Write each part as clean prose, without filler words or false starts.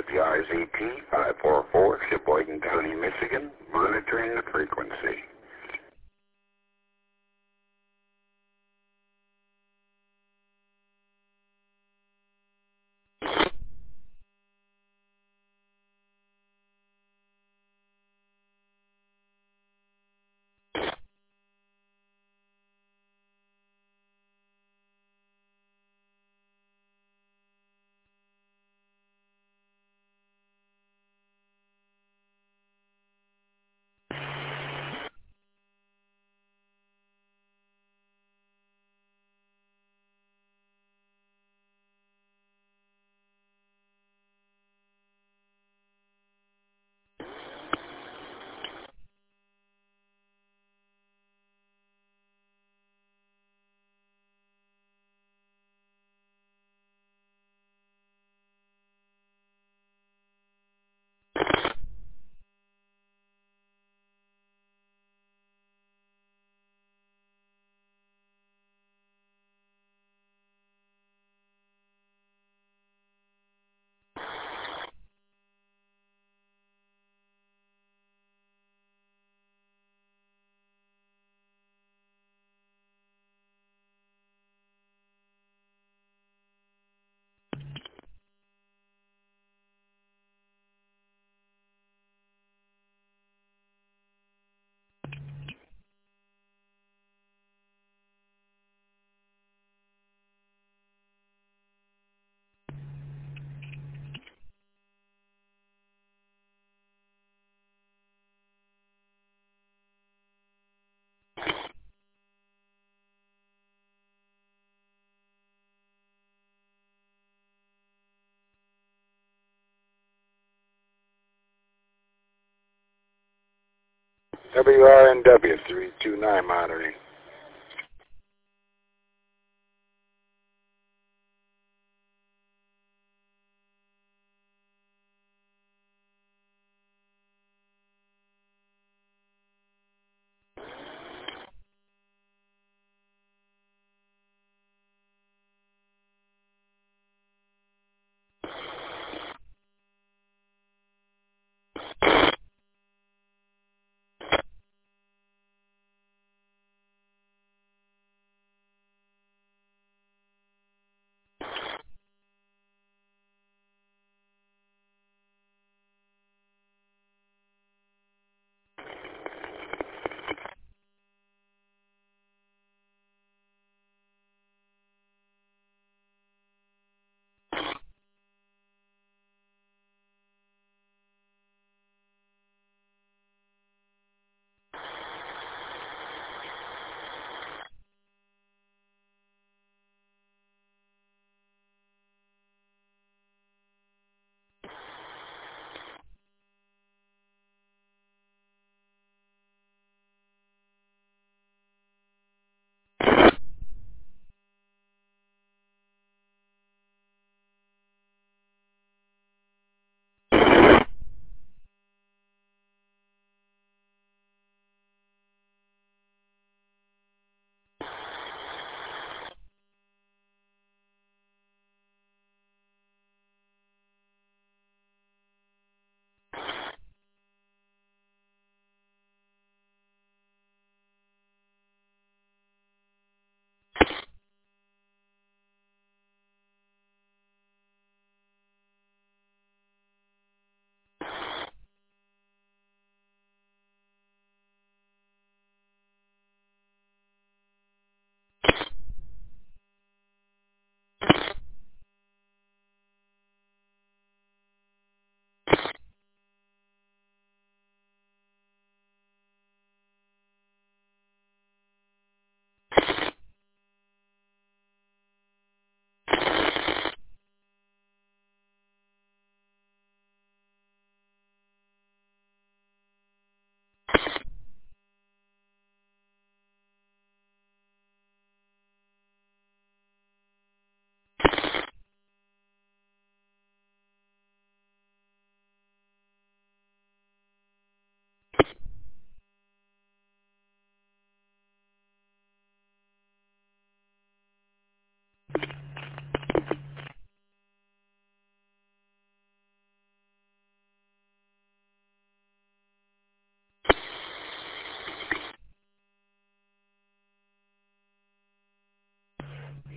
WRZT-544, Sheboygan County, Michigan, monitoring the frequency. WRNW 329 monitoring.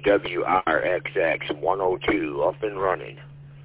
WRXX 102 up and running.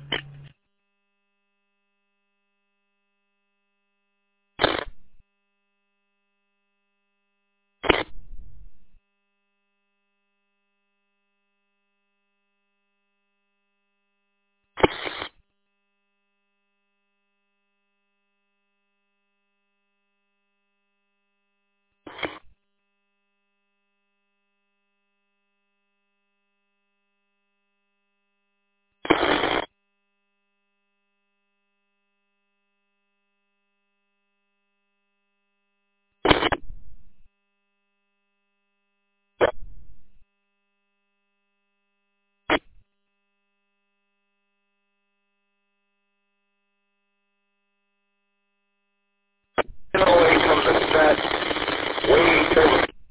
Away from the set, waiting for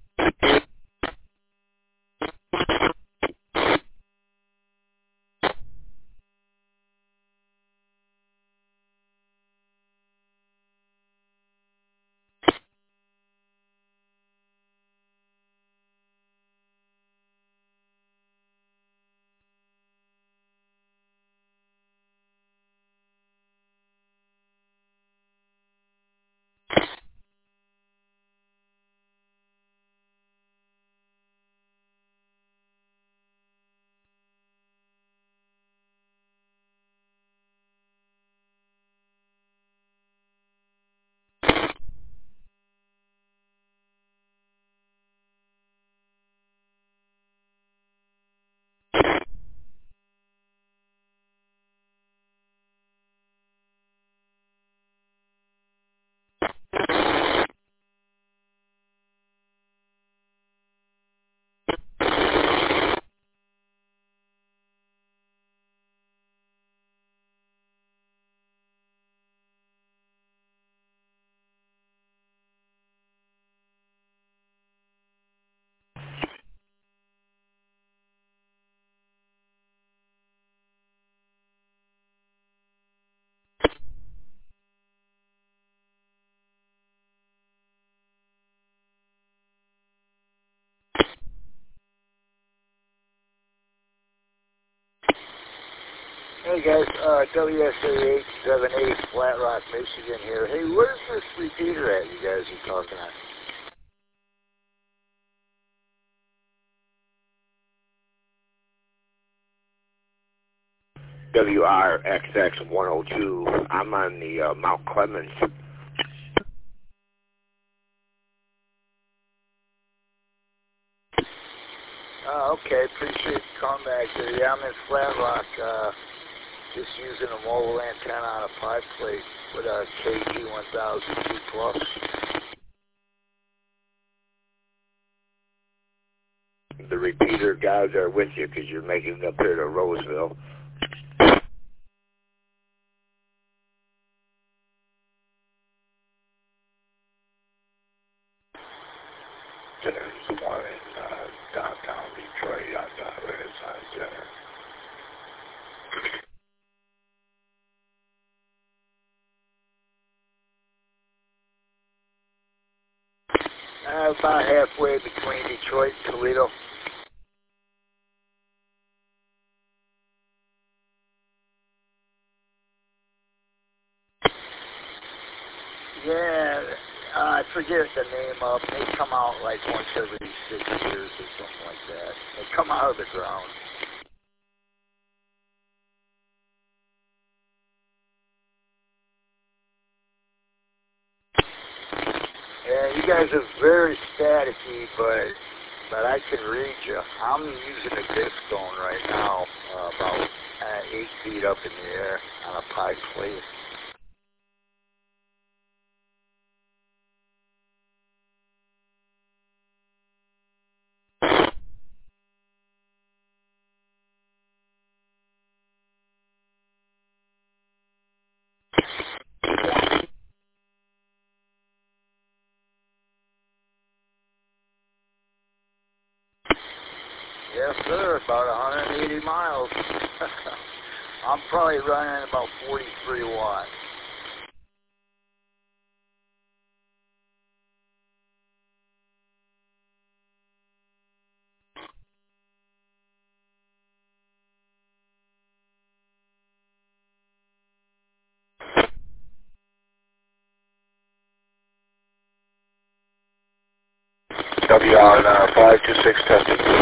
Hey guys, WSA878 Flat Rock, Michigan here. Hey, where's this repeater at you guys are talking on? WRXX 102. I'm on the Mount Clemens. Okay, appreciate you calling back there. Yeah, I'm in Flat Rock, just using a mobile antenna on a 5-plate with a KG1000 Plus. The repeater guys are with you because you're making it up here to Roseville. There's one in downtown Detroit on the Renaissance Center. About halfway between Detroit and Toledo. Yeah, I forget the name of them. They come out like once every 6 years or something like that. They come out of the ground. Yeah, you guys are very staticky, but I can read you. I'm using a disc phone right now, about 8 feet up in the air on a pipe plate. Yes, sir, about 180 miles. I'm probably running about 43 watts. WR 526 testing.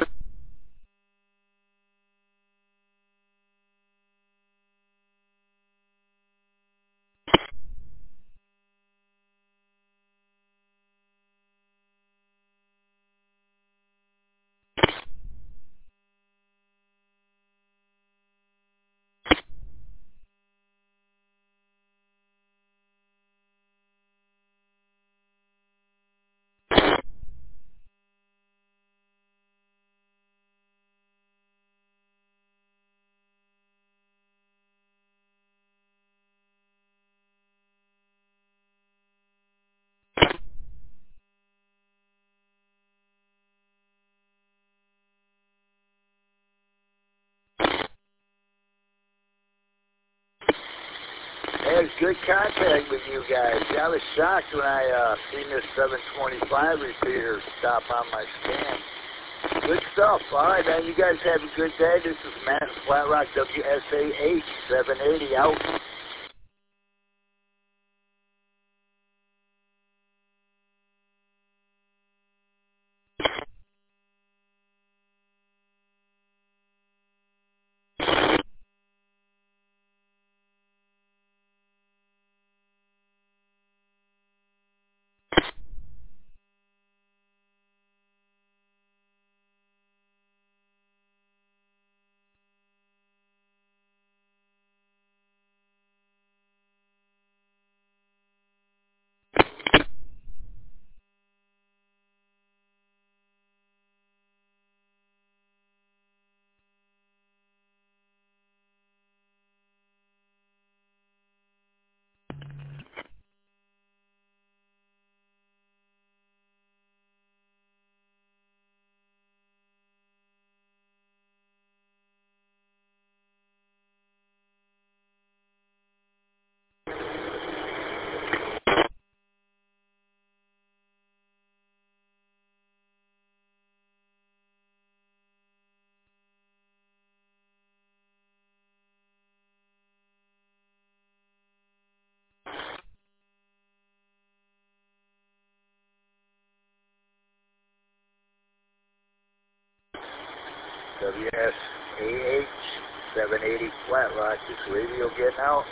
I had good contact with you guys. I was shocked when I seen this 725 repeater stop on my scan. Good stuff. All right, man. You guys have a good day. This is Matt in Flat Rock, WSAH 780 out. WSAH 780 Flat Rock. This radio getting out.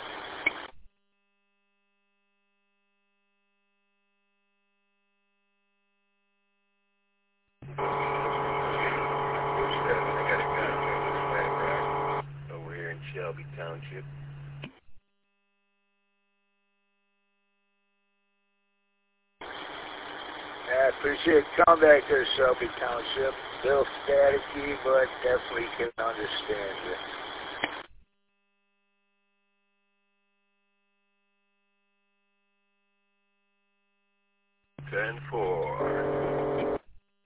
I got a gun Flat Rock over here in Shelby Township. I appreciate coming back there, Shelby Township. Still staticky, but definitely can understand you. Ten four.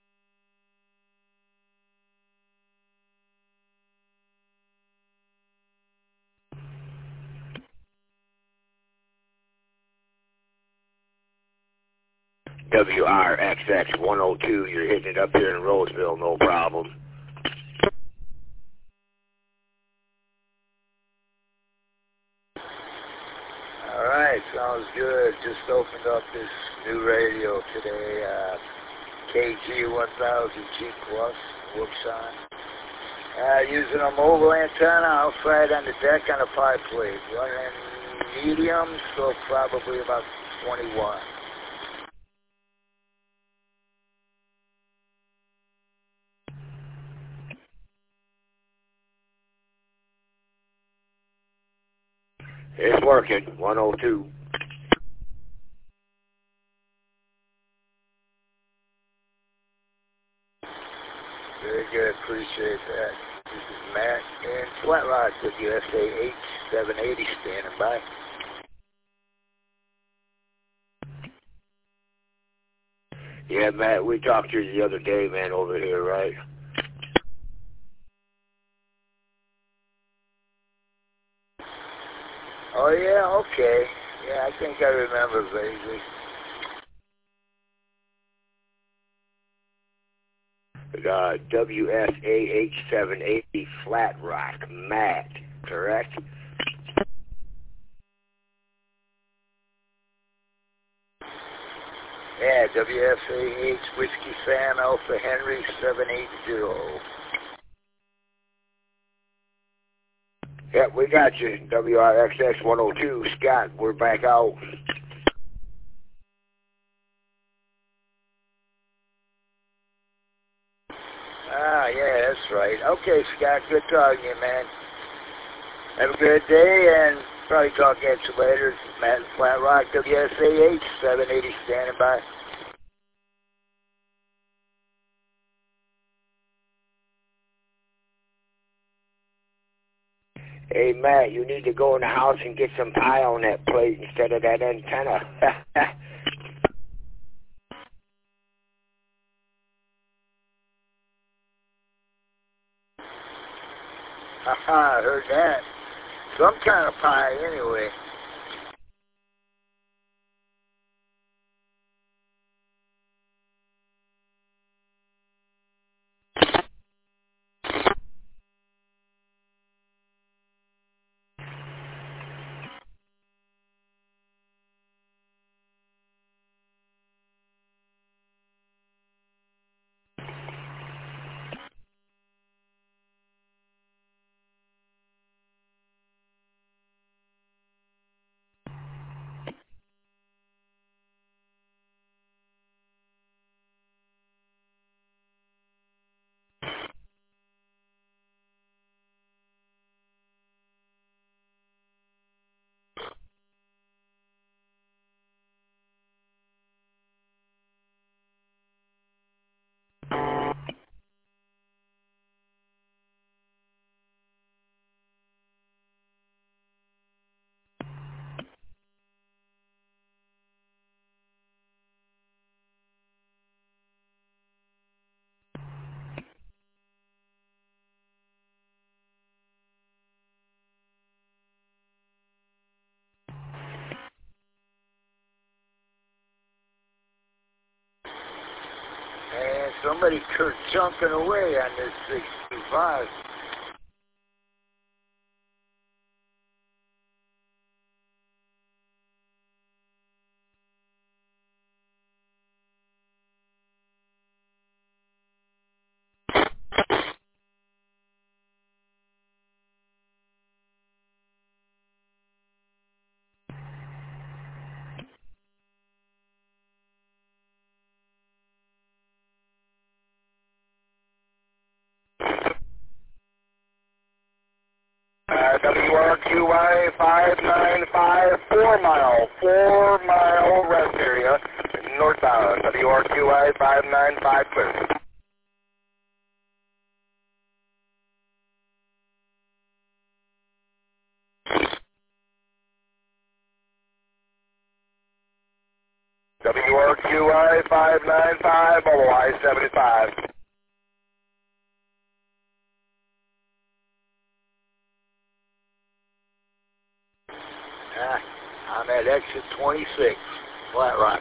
WRXX 102, you're hitting it up here in Roseville, no problem. All right, sounds good. Just opened up this new radio today, KG 1000 G Plus, Wookson. Using a mobile antenna outside on the deck on a pie plate. Running medium, so probably about 21. It's working, 102. Very good, appreciate that. This is Matt in Flat Rock with WSAH 780 standing by. Yeah, Matt, we talked to you the other day, man, over here, right? Oh, yeah, okay. Yeah, I think I remember vaguely. WSAH 780 Flat Rock, Matt, correct? Yeah, WSAH Whiskey Sam Alpha Henry 780. Yep, we got you. WRXX 102, Scott, we're back out. Ah, yeah, that's right. Okay, Scott, good talking to you, man. Have a good day, and probably talk at you later. Matt in Flat Rock, WSAH 780, standing by. Hey, Matt, you need to go in the house and get some pie on that plate instead of that antenna. Haha, I heard that. Some kind of pie, anyway. And somebody chunking away on this 65. WRQY 595, 4 mile rest area, northbound. WRQY 595, clear. WRQY 595, Mobile I-75. I'm at exit 26, Flat Rock.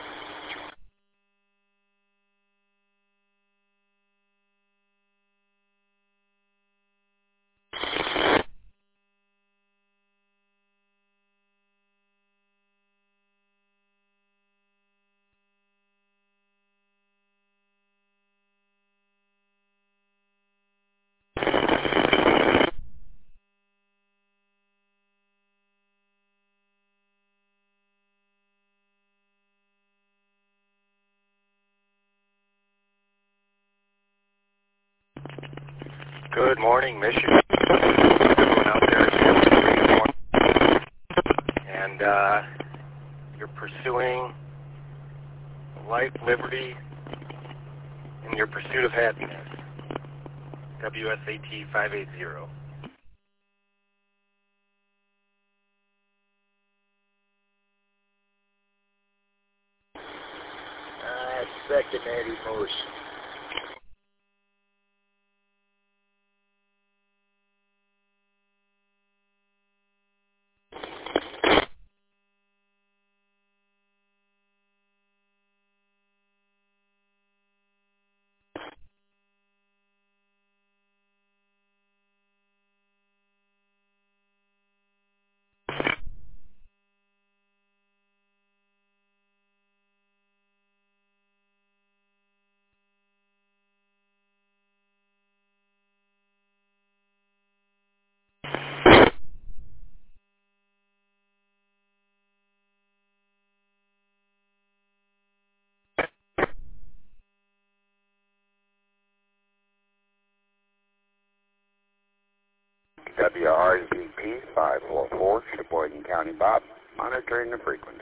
Good morning, Michigan. Everyone out there is and you're pursuing life, liberty, and your pursuit of happiness. WSAT 580. Second that emotion. WRZP 544, Sheboygan County, Bob, monitoring the frequency.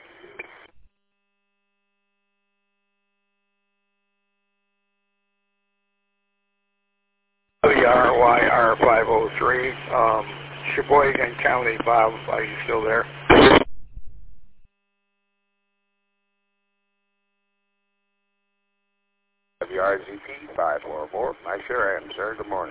WRYR 503, Sheboygan County, Bob, are you still there? WRZP 544, I sure am, sir. Good morning.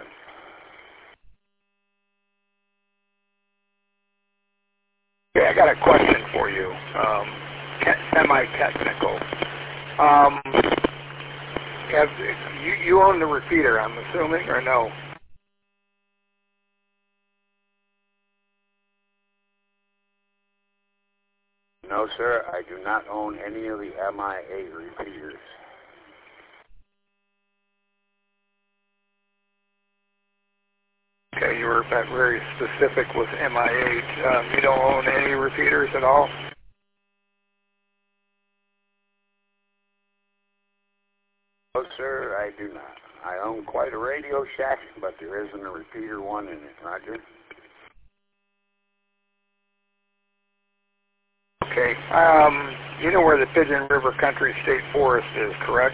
Okay, I got a question for you, semi-technical. You own the repeater, I'm assuming, or no? No, sir, I do not own any of the MI8 repeaters. Okay, you were very specific with MI8. You don't own any repeaters at all? No, sir, I do not. I own quite a Radio Shack, but there isn't a repeater one in it, Roger. Okay, you know where the Pigeon River Country State Forest is, correct?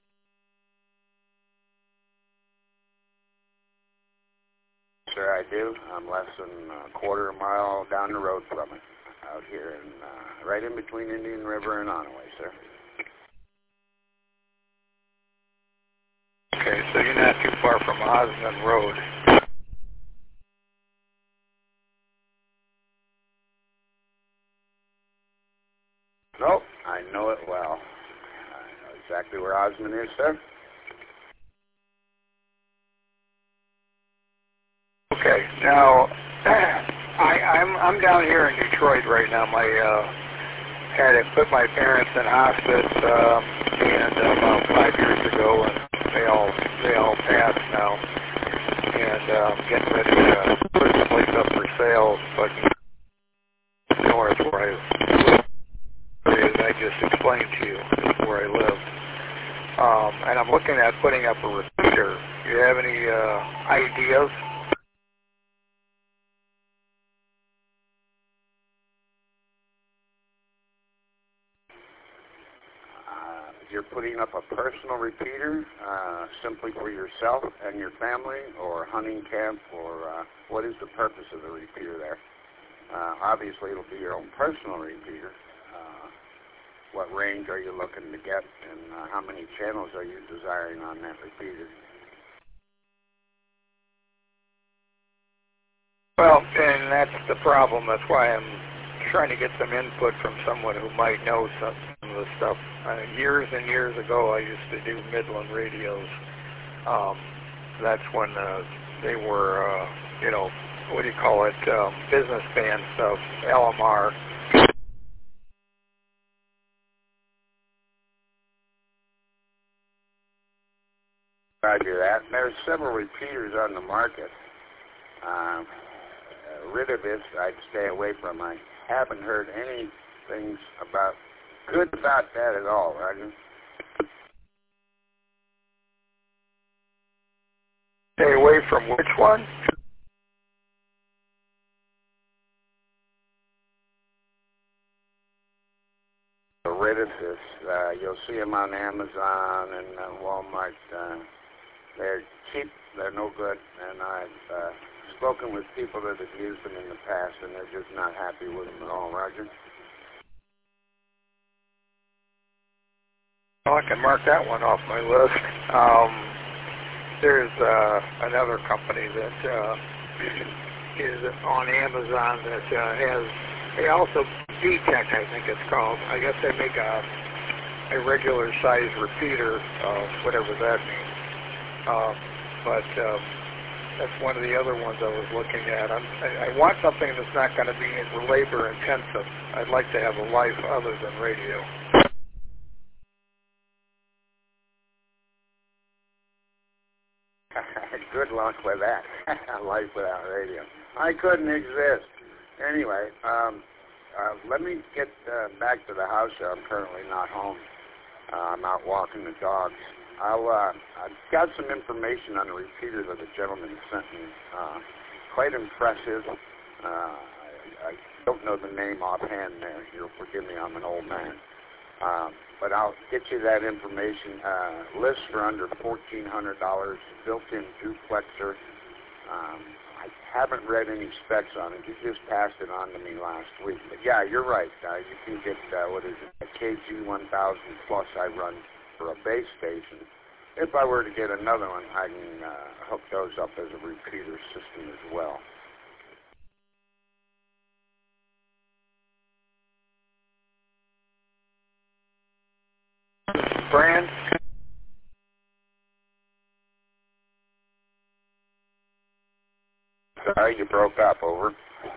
Sir, I do. I'm less than a quarter mile down the road from it, out here, right in between Indian River and Onaway, sir. Okay, so you're not too far from Osmond Road. Nope, I know it well. I know exactly where Osmond is, sir. Okay, now I'm down here in Detroit right now. Had to put my parents in hospice, and about 5 years ago, and they all passed now. And getting ready to put the place up for sale, but north where I just explained to you is where I live. And I'm looking at putting up a repeater. Do you have any ideas? You're putting up a personal repeater simply for yourself and your family, or hunting camp, or what is the purpose of the repeater there? Obviously, it'll be your own personal repeater. What range are you looking to get, and how many channels are you desiring on that repeater? Well, and that's the problem. That's why I'm trying to get some input from someone who might know some of the stuff. Years and years ago, I used to do Midland radios. That's when they were, what do you call it, business band stuff, LMR. Roger that. There's several repeaters on the market. Ridovist, I'd stay away from. I haven't heard anything good about that at all, Roger. Stay away from which one? The Ridovist. You'll see them on Amazon and Walmart. They're cheap. They're no good. And I've spoken with people that have used them in the past, and they're just not happy with them at all, Roger. Well, I can mark that one off my list. There's another company that is on Amazon that they also, D-Tech, I think it's called. I guess they make a regular size repeater, whatever that means. But that's one of the other ones I was looking at. I want something that's not going to be labor intensive. I'd like to have a life other than radio. Good luck with that. Life without radio. I couldn't exist. Anyway, let me get back to the house here. I'm currently not home. I'm out walking the dogs. I've got some information on the repeater that the gentleman sent me quite impressive. I don't know the name offhand there. You'll forgive me, I'm an old man. But I'll get you that information. List for under $1,400, built-in duplexer. I haven't read any specs on it. You just passed it on to me last week. But yeah, you're right. You can get, a KG1000 Plus I run for a base station. If I were to get another one, I can hook those up as a repeater system as well. Brand? Sorry, you broke up. Over.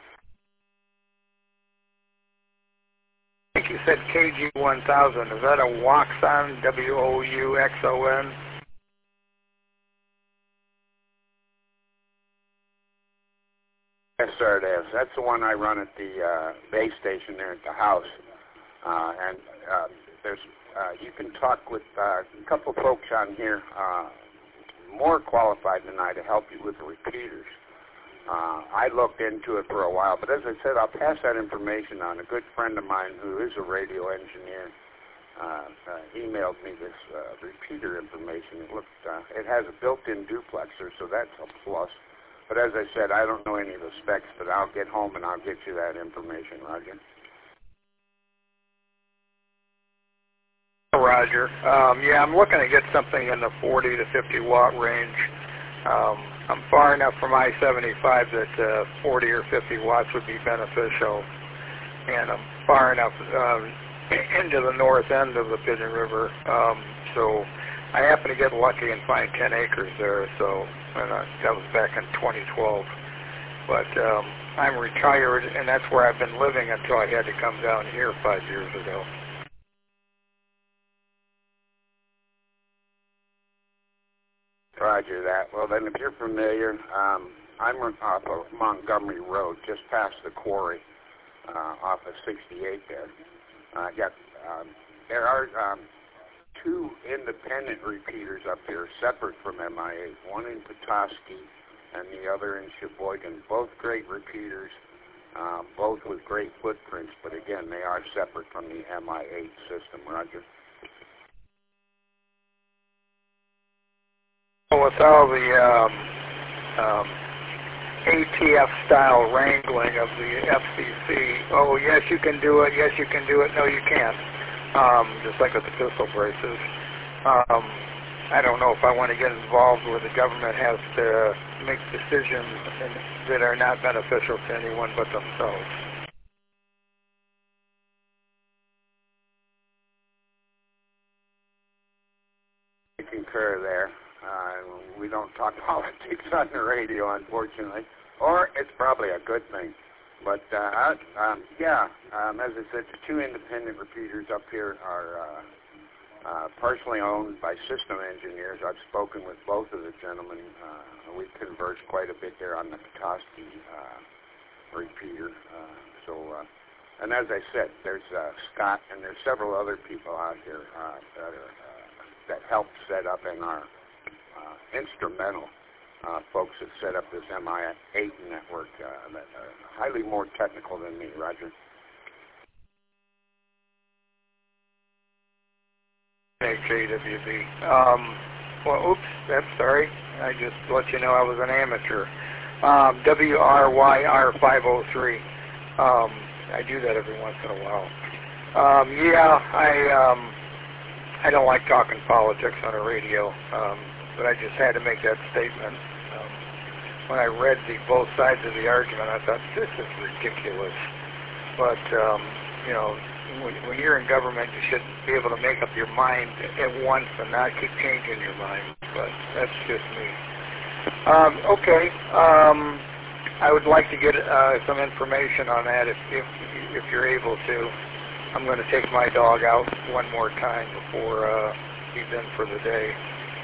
I think you said KG1000. Is that a Woxon, W-O-U-X-O-N? Yes, sir, it is. That's the one I run at the base station there at the house. There's you can talk with a couple folks on here more qualified than I to help you with the repeaters. I looked into it for a while, but as I said, I'll pass that information on. A good friend of mine who is a radio engineer emailed me this repeater information. It has a built-in duplexer, so that's a plus. But as I said, I don't know any of the specs, but I'll get home and I'll get you that information, Roger. Roger. Yeah, I'm looking to get something in the 40 to 50 watt range. I'm far enough from I-75 that 40 or 50 watts would be beneficial, and I'm far enough into the north end of the Pigeon River, so I happened to get lucky and find 10 acres there, so that was back in 2012. But I'm retired, and that's where I've been living until I had to come down here 5 years ago. Roger that. Well, then, if you're familiar, I'm off of Montgomery Road, just past the quarry, off of 68 there. There are two independent repeaters up here, separate from MI8, one in Petoskey and the other in Sheboygan. Both great repeaters, both with great footprints, but again, they are separate from the MI8 system, Roger. With all the ATF-style wrangling of the FCC, oh, yes, you can do it, yes, you can do it, no, you can't, just like with the pistol braces. I don't know if I want to get involved where the government has to make decisions that are not beneficial to anyone but themselves. I concur there. We don't talk politics on the radio, unfortunately, or it's probably a good thing. But as I said, the two independent repeaters up here are partially owned by system engineers. I've spoken with both of the gentlemen. We conversed quite a bit there on the Petoskey repeater. And as I said, there's Scott, and there's several other people out here that helped set up and are instrumental folks that set up this MI8 network that are highly more technical than me, Roger. HAWB. Well, oops, that's sorry. I just let you know I was an amateur. WRYR503. I do that every once in a while. I don't like talking politics on the radio, but I just had to make that statement. When I read both sides of the argument, I thought, this is ridiculous. But, when you're in government, you should be able to make up your mind at once and not keep changing your mind. But that's just me. Okay. I would like to get some information on that if you're able to. I'm going to take my dog out one more time before he's in for the day.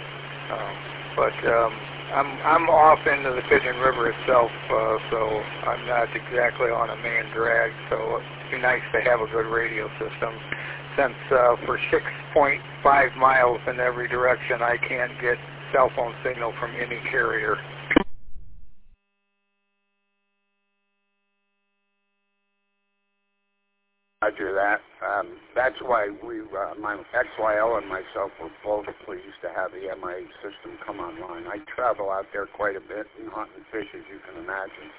I'm off into the Pigeon River itself, so I'm not exactly on a main drag, so it'd be nice to have a good radio system. Since for 6.5 miles in every direction, I can't get cell phone signal from any carrier. Roger that. That's why my XYL and myself were both pleased to have the MIH system come online. I travel out there quite a bit and hunt and fish, as you can imagine.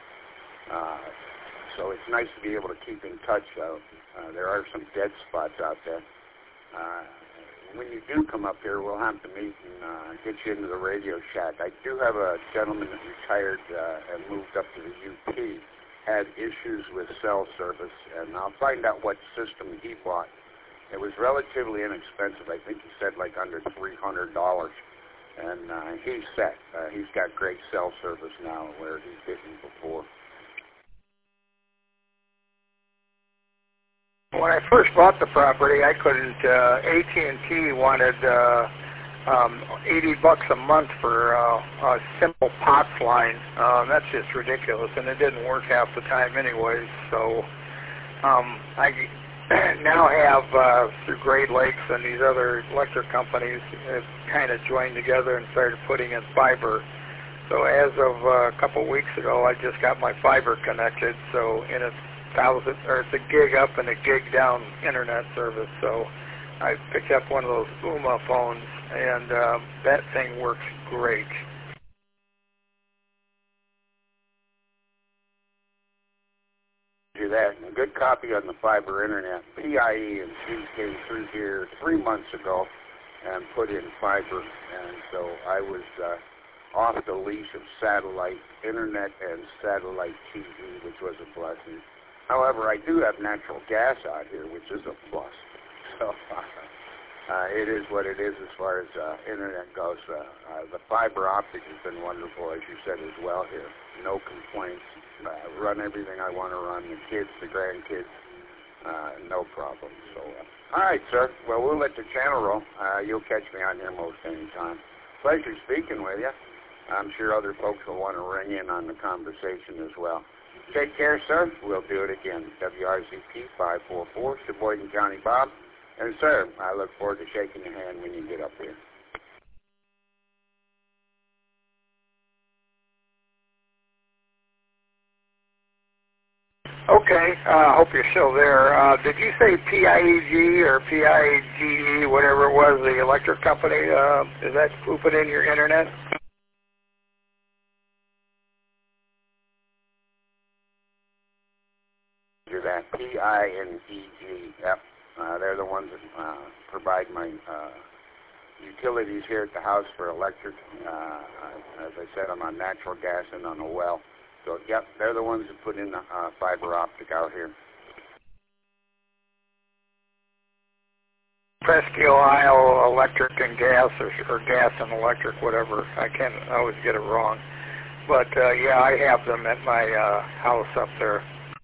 So it's nice to be able to keep in touch. There are some dead spots out there. When you do come up here, we'll have to meet and get you into the Radio Shack. I do have a gentleman that retired and moved up to the UP, had issues with cell service, and I'll find out what system he bought. It was relatively inexpensive. I think he said like under $300, and he's set. He's got great cell service now where he didn't before. When I first bought the property, I couldn't. AT&T wanted $80 a month for a simple POTS line. That's just ridiculous, and it didn't work half the time anyway. So I now have through Great Lakes and these other electric companies have kind of joined together and started putting in fiber. So as of a couple of weeks ago, I just got my fiber connected. So in a it's a gig up and a gig down internet service. So I picked up one of those UMA phones, and that thing works great. Do that. A good copy on the fiber internet. PIE and she came through here 3 months ago and put in fiber, and so I was off the leash of satellite internet and satellite TV, which was a blessing. However, I do have natural gas out here, which is a plus. So it is what it is as far as internet goes. The fiber optic has been wonderful, as you said, as well here. No complaints. Run everything I want to run. The kids, the grandkids, no problem. So, all right, sir. Well, we'll let the channel roll. You'll catch me on here most any time. Pleasure speaking with you. I'm sure other folks will want to ring in on the conversation as well. Take care, sir. We'll do it again. WRZP 544, Sheboygan County Bob. And, sir, I look forward to shaking your hand when you get up here. Okay. I hope you're still there. Did you say PIEG or PIGE, whatever it was, the electric company? Is that pooping in your internet? Do that. PINEG. Yep. They're the ones that provide my utilities here at the house for electric. As I said, I'm on natural gas and on a well. So, yep, they're the ones that put in the fiber optic out here. Presque Isle Electric and Gas, or Gas and Electric, whatever. I can't always get it wrong. But, yeah, I have them at my house up there.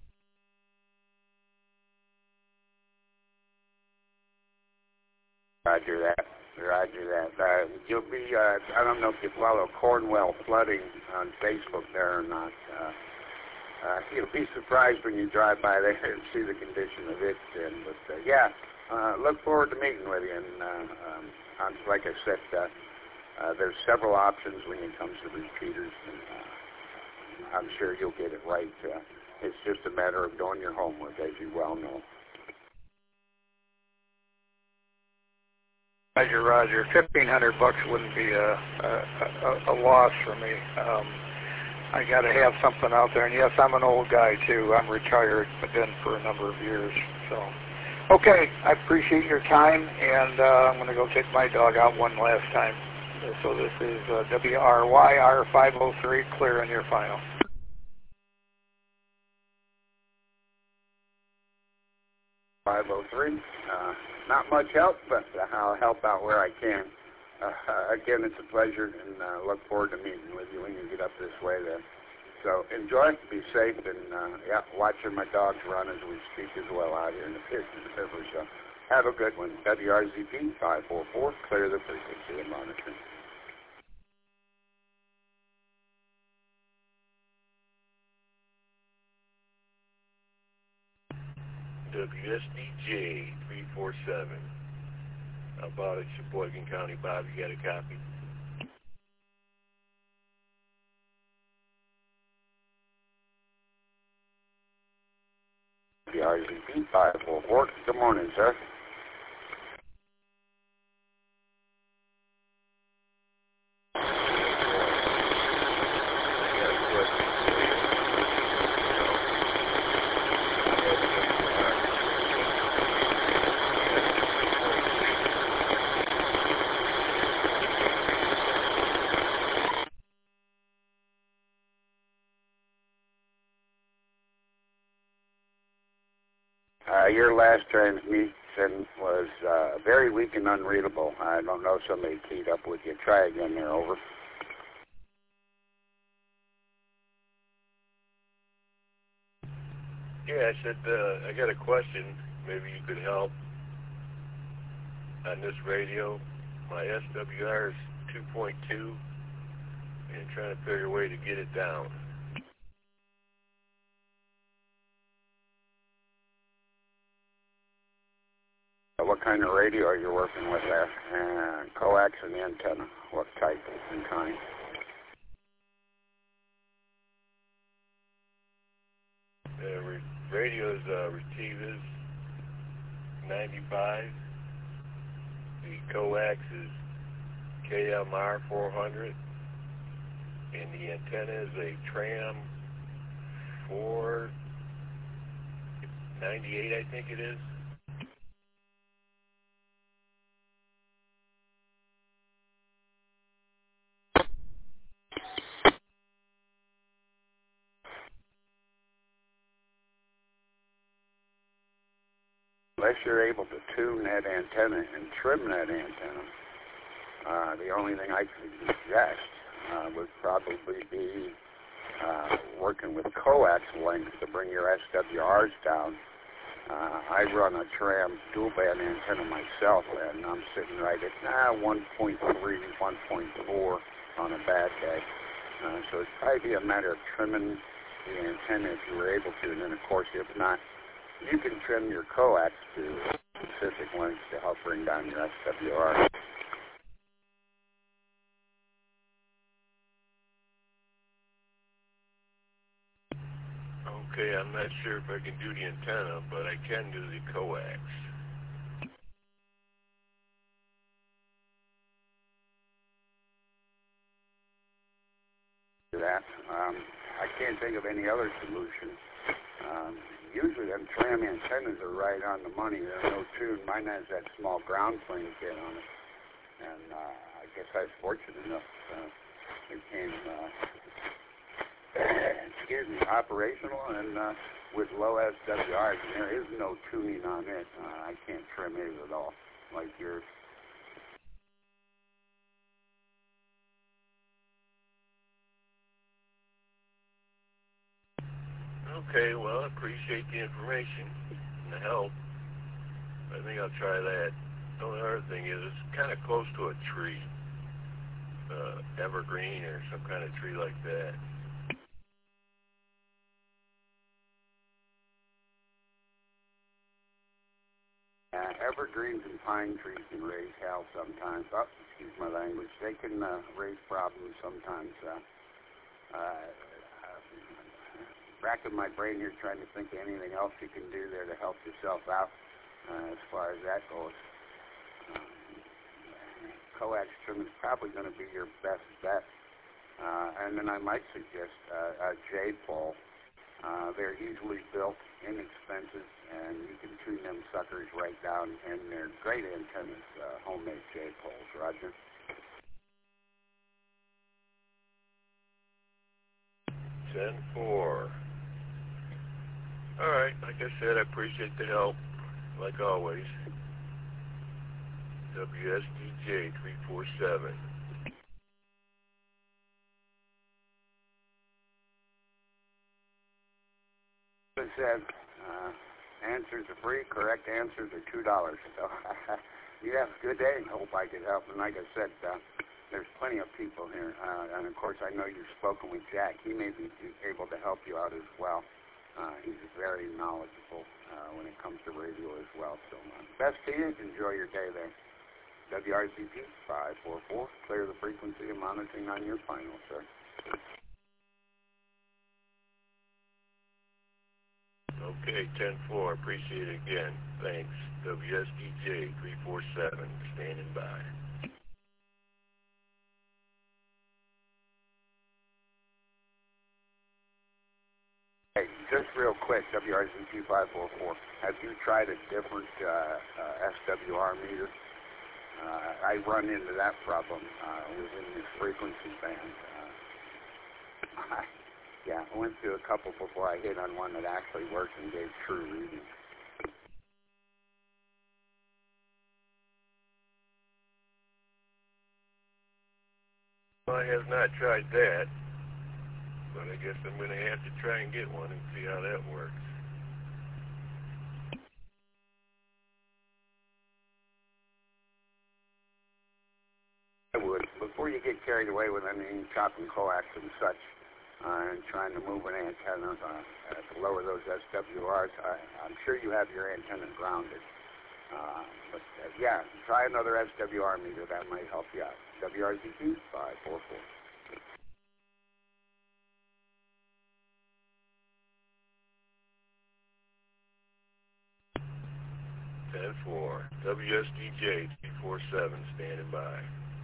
Roger that. Roger that. You'll be, I don't know if you follow Cornwell Flooding on Facebook there or not. You'll be surprised when you drive by there and see the condition of it. But yeah, look forward to meeting with you. And like I said, there's several options when it comes to repeaters, and I'm sure you'll get it right. It's just a matter of doing your homework, as you well know. Roger. $1,500 wouldn't be a loss for me. I got to have something out there, and yes, I'm an old guy too. I'm retired, but been for a number of years. So, okay, I appreciate your time, and I'm going to go take my dog out one last time. So this is WRYR503, clear on your final. .503. Not much help, but I'll help out where I can. Again, it's a pleasure, and look forward to meeting with you when you get up this way there. So enjoy, be safe, and yeah, watching my dogs run as we speak as well out here in the river. So have a good one. WRZP 544, clear the frequency and monitoring. WSDJ 347. How about it, Sheboygan County Bob? You got a copy? WRZP WRZP 544. Good morning, sir. Your last transmission was very weak and unreadable. I don't know if somebody keyed up with you. Try again there, over. Yeah, I said, I got a question. Maybe you could help on this radio. My SWR is 2.2, and trying to figure a way to get it down. What kind of radio are you working with there? And coax and antenna. What type and kind? The radio's Retivas 95. The coax is KMR 400. And the antenna is a Tram 498, I think it is. Unless you're able to tune that antenna and trim that antenna, the only thing I could suggest would probably be working with coax length to bring your SWRs down. I run a Tram dual band antenna myself, and I'm sitting right at 1.3, 1.4 on a bad day. So it'd probably be a matter of trimming the antenna if you were able to, and then of course if not, you can trim your coax to specific lengths to help bring down your SWR. Okay, I'm not sure if I can do the antenna, but I can do the coax. That I can't think of any other solution. Usually them Tram antennas are right on the money. They're no tune. Mine has that small ground plane kit on it. And I guess I was fortunate enough it came, operational and with low SWRs. And there is no tuning on it. I can't trim it at all like yours. Okay, well, I appreciate the information and the help. I think I'll try that. The only other thing is it's kind of close to a tree, evergreen or some kind of tree like that. Evergreens and pine trees can raise hell sometimes. Oh, excuse my language. They can raise problems sometimes. Racking my brain here trying to think of anything else you can do there to help yourself out as far as that goes. Coax trim is probably going to be your best bet. And then I might suggest a J-pole. They're easily built, inexpensive, and you can tune them suckers right down, and they're great antennas, homemade J-poles. Roger. Ten 4. All right, like I said, I appreciate the help, like always. WSDJ 347. It said, answers are free, correct answers are $2. So you have a good day, and hope I could help. And like I said, there's plenty of people here. And of course, I know you've spoken with Jack. He may be able to help you out as well. He's very knowledgeable when it comes to radio as well. So best to you. Enjoy your day there. WRZP 544. Clear the frequency of monitoring on your final, sir. Okay, 10-4. Appreciate it again. Thanks. WSDJ 347, standing by. Hey, just real quick, WRZQ 544. Have you tried a different SWR meter? I run into that problem within this frequency band. Yeah, I went through a couple before I hit on one that actually worked and gave true readings. Well, I have not tried that, but I guess I'm going to have to try and get one and see how that works. I would, before you get carried away with any chopping coax and such, and trying to move an antenna to lower those SWRs, I'm sure you have your antenna grounded. But yeah, try another SWR meter. That might help you out. WRZQ 544. WSDJ 347, standing by.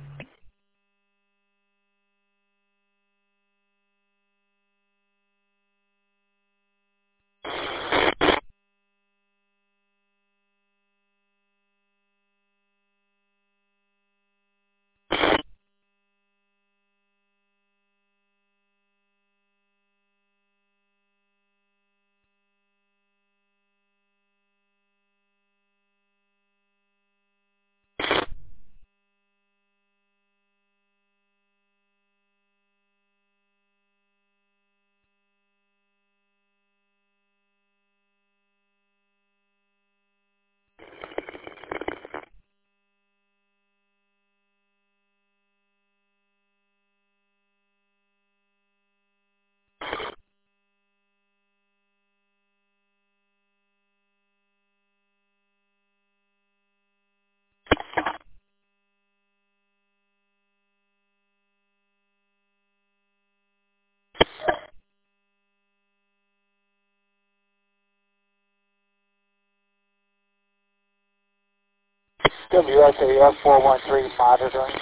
WSAF 413 monitoring.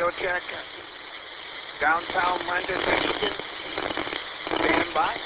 radio check. Downtown London, Michigan. Stand by.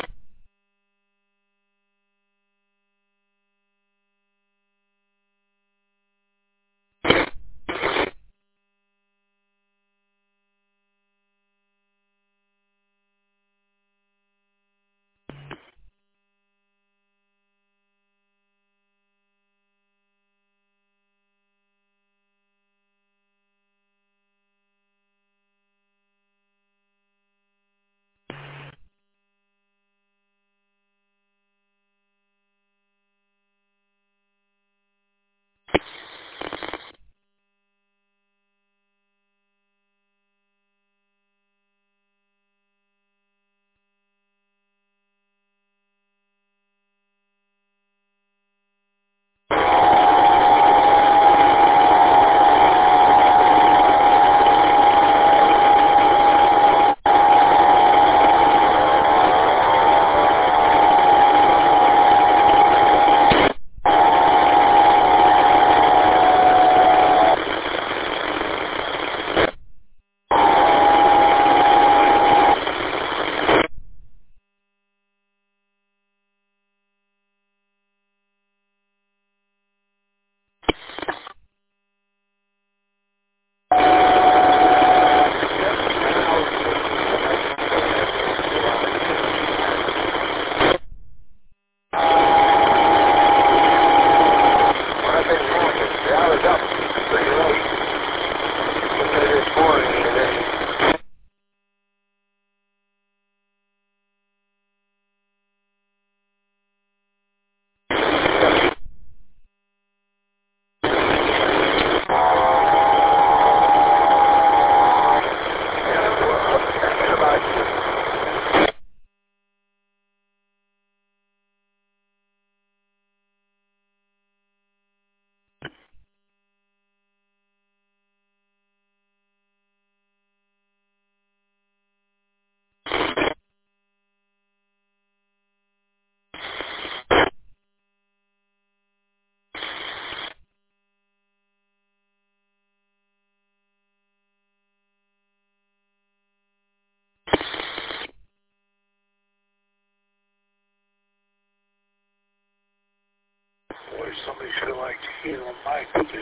Somebody should have liked to hear on my position.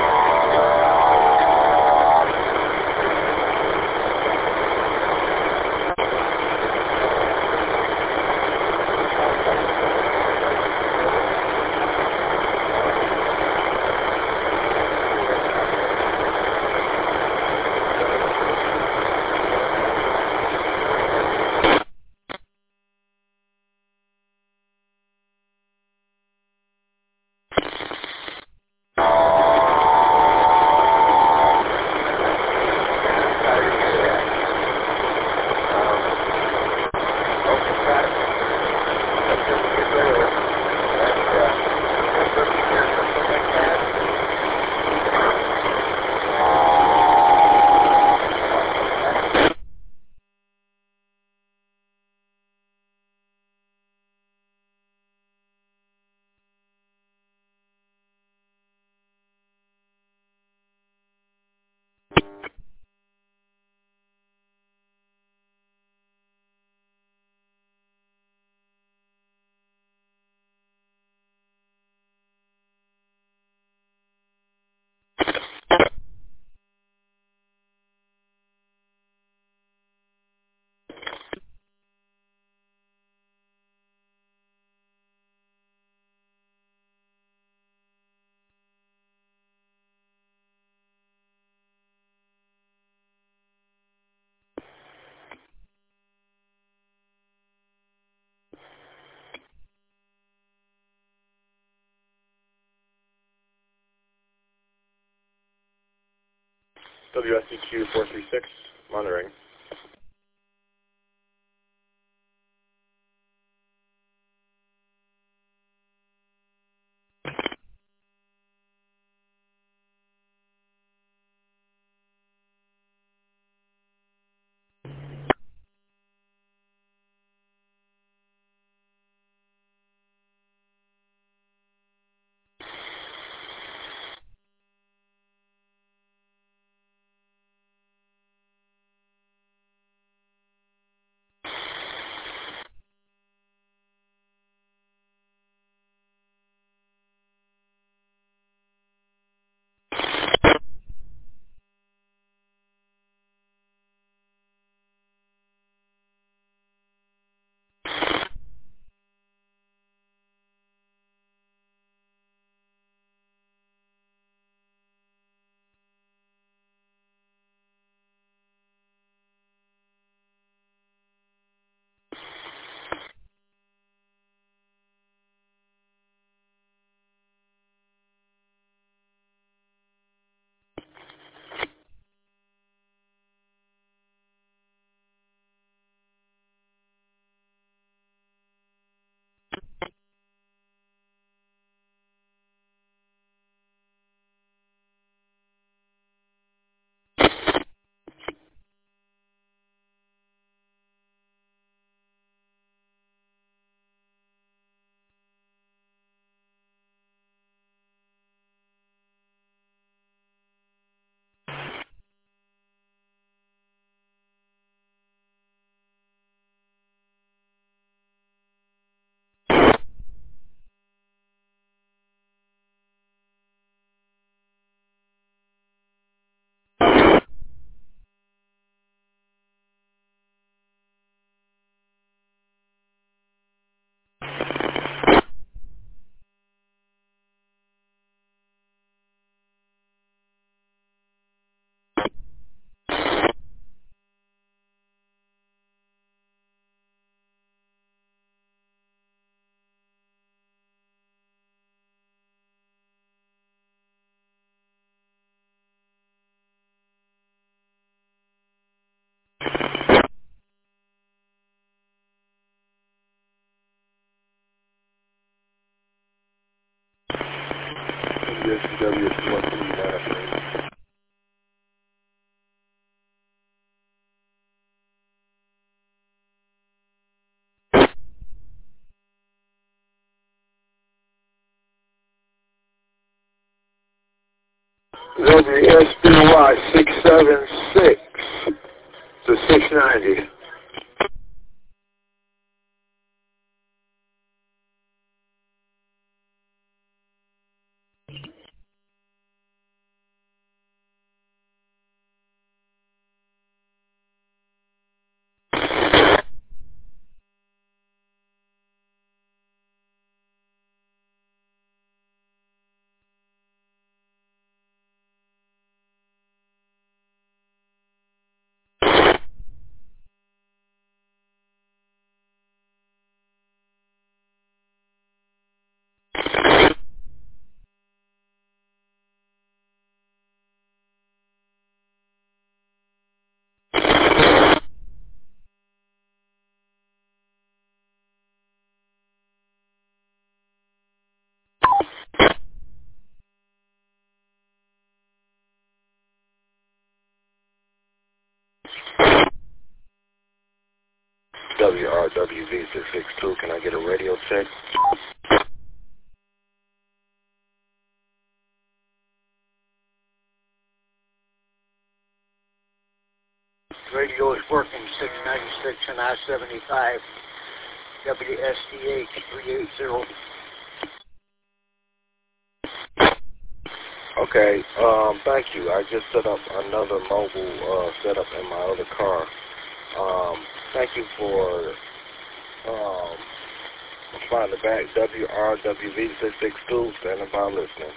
WSEQ 436, monitoring. CSCW 21393. WSBY 676 to 690. WRWV 662, can I get a radio check? Radio is working 696 and I-75. WSTH 380. Okay, thank you. I just set up another mobile setup in my other car. Thank you for responding back. WRWV 662, standing by listening.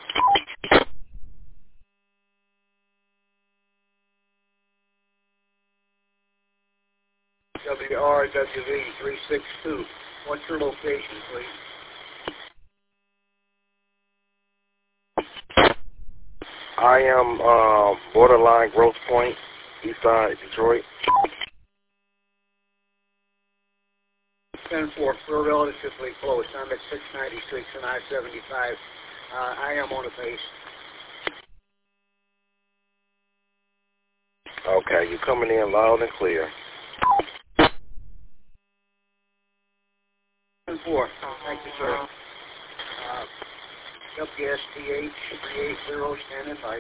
WRWV 362. What's your location, please? I am borderline Grosse Pointe, Eastside, Detroit. 10-4, we're relatively close. I'm at 696 and I-75. I am on a base. Okay, you're coming in loud and clear. 10-4, thank you, sir. WSTH 380, standing by.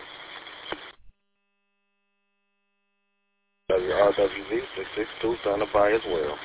WRWV 662, standing by as well.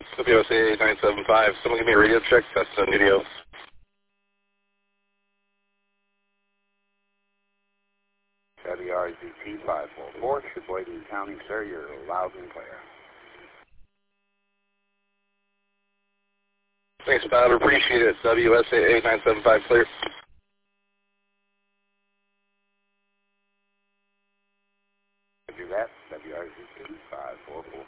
WSA 975. Someone give me a radio check. That's the video. WRZT 544, Sheboygan County, sir. You're loud and clear. Thanks, Bob. Appreciate it. WSA 975 clear. Do that. WRZT 544.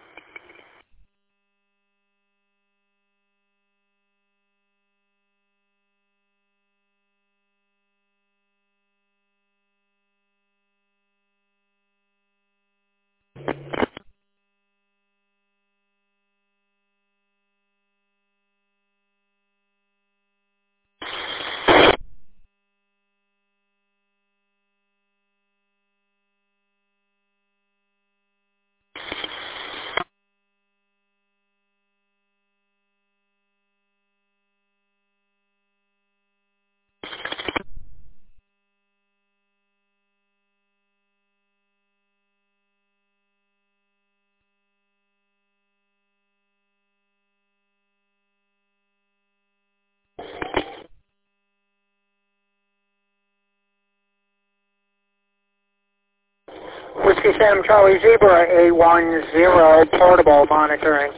Whiskey Sam Charlie Zebra, A10, portable monitoring.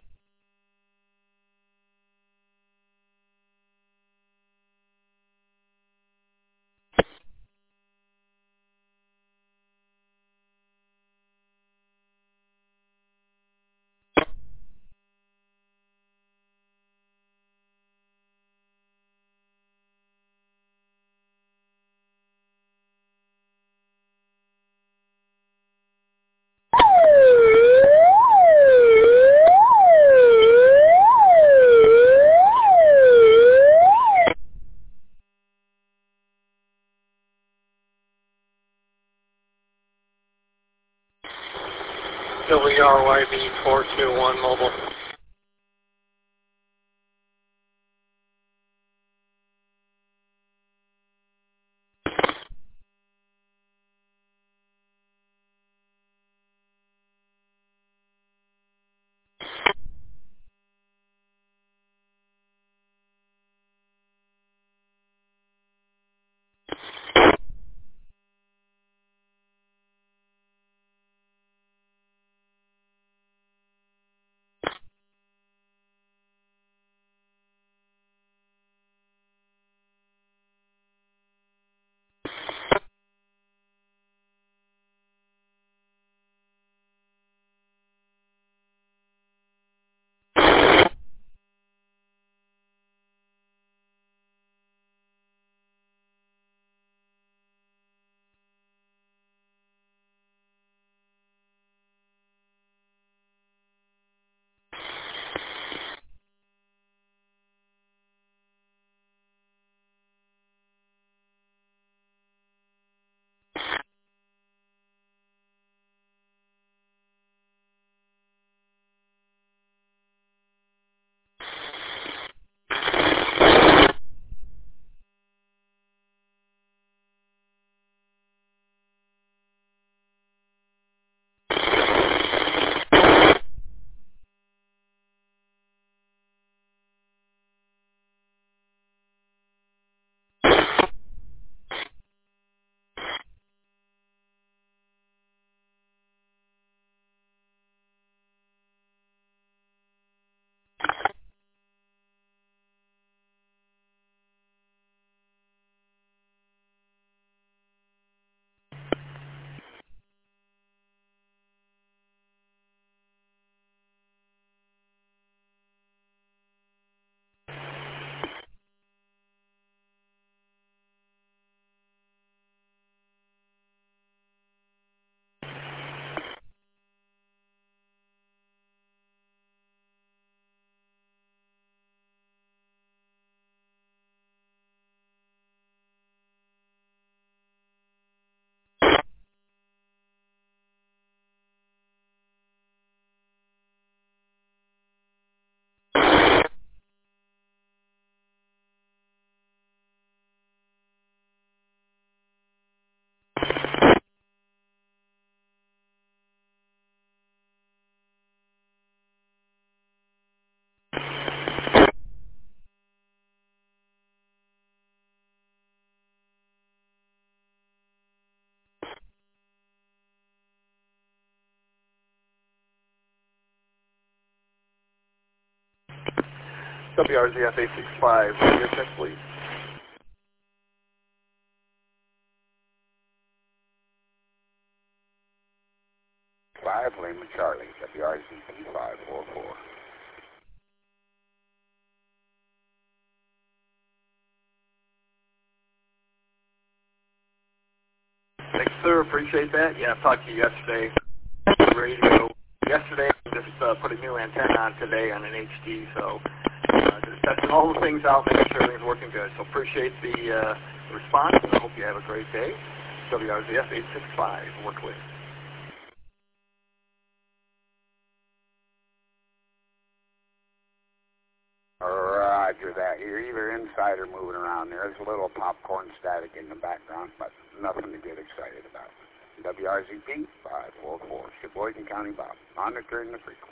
WRYB 421 mobile. WRZF 865, radio check, please. 5, Lima Charlie, WRZP 544. Thanks, sir. Appreciate that. Yeah, I talked to you yesterday. Radio. Yesterday, just put a new antenna on today on an HD, so just testing all the things out, making sure everything's working good. So appreciate the response, and I hope you have a great day. WRZF 865, work with. Roger that. You're either inside or moving around. There's a little popcorn static in the background, but nothing to get excited about. WRZP 544, Sheboygan County Bob, monitoring the frequency.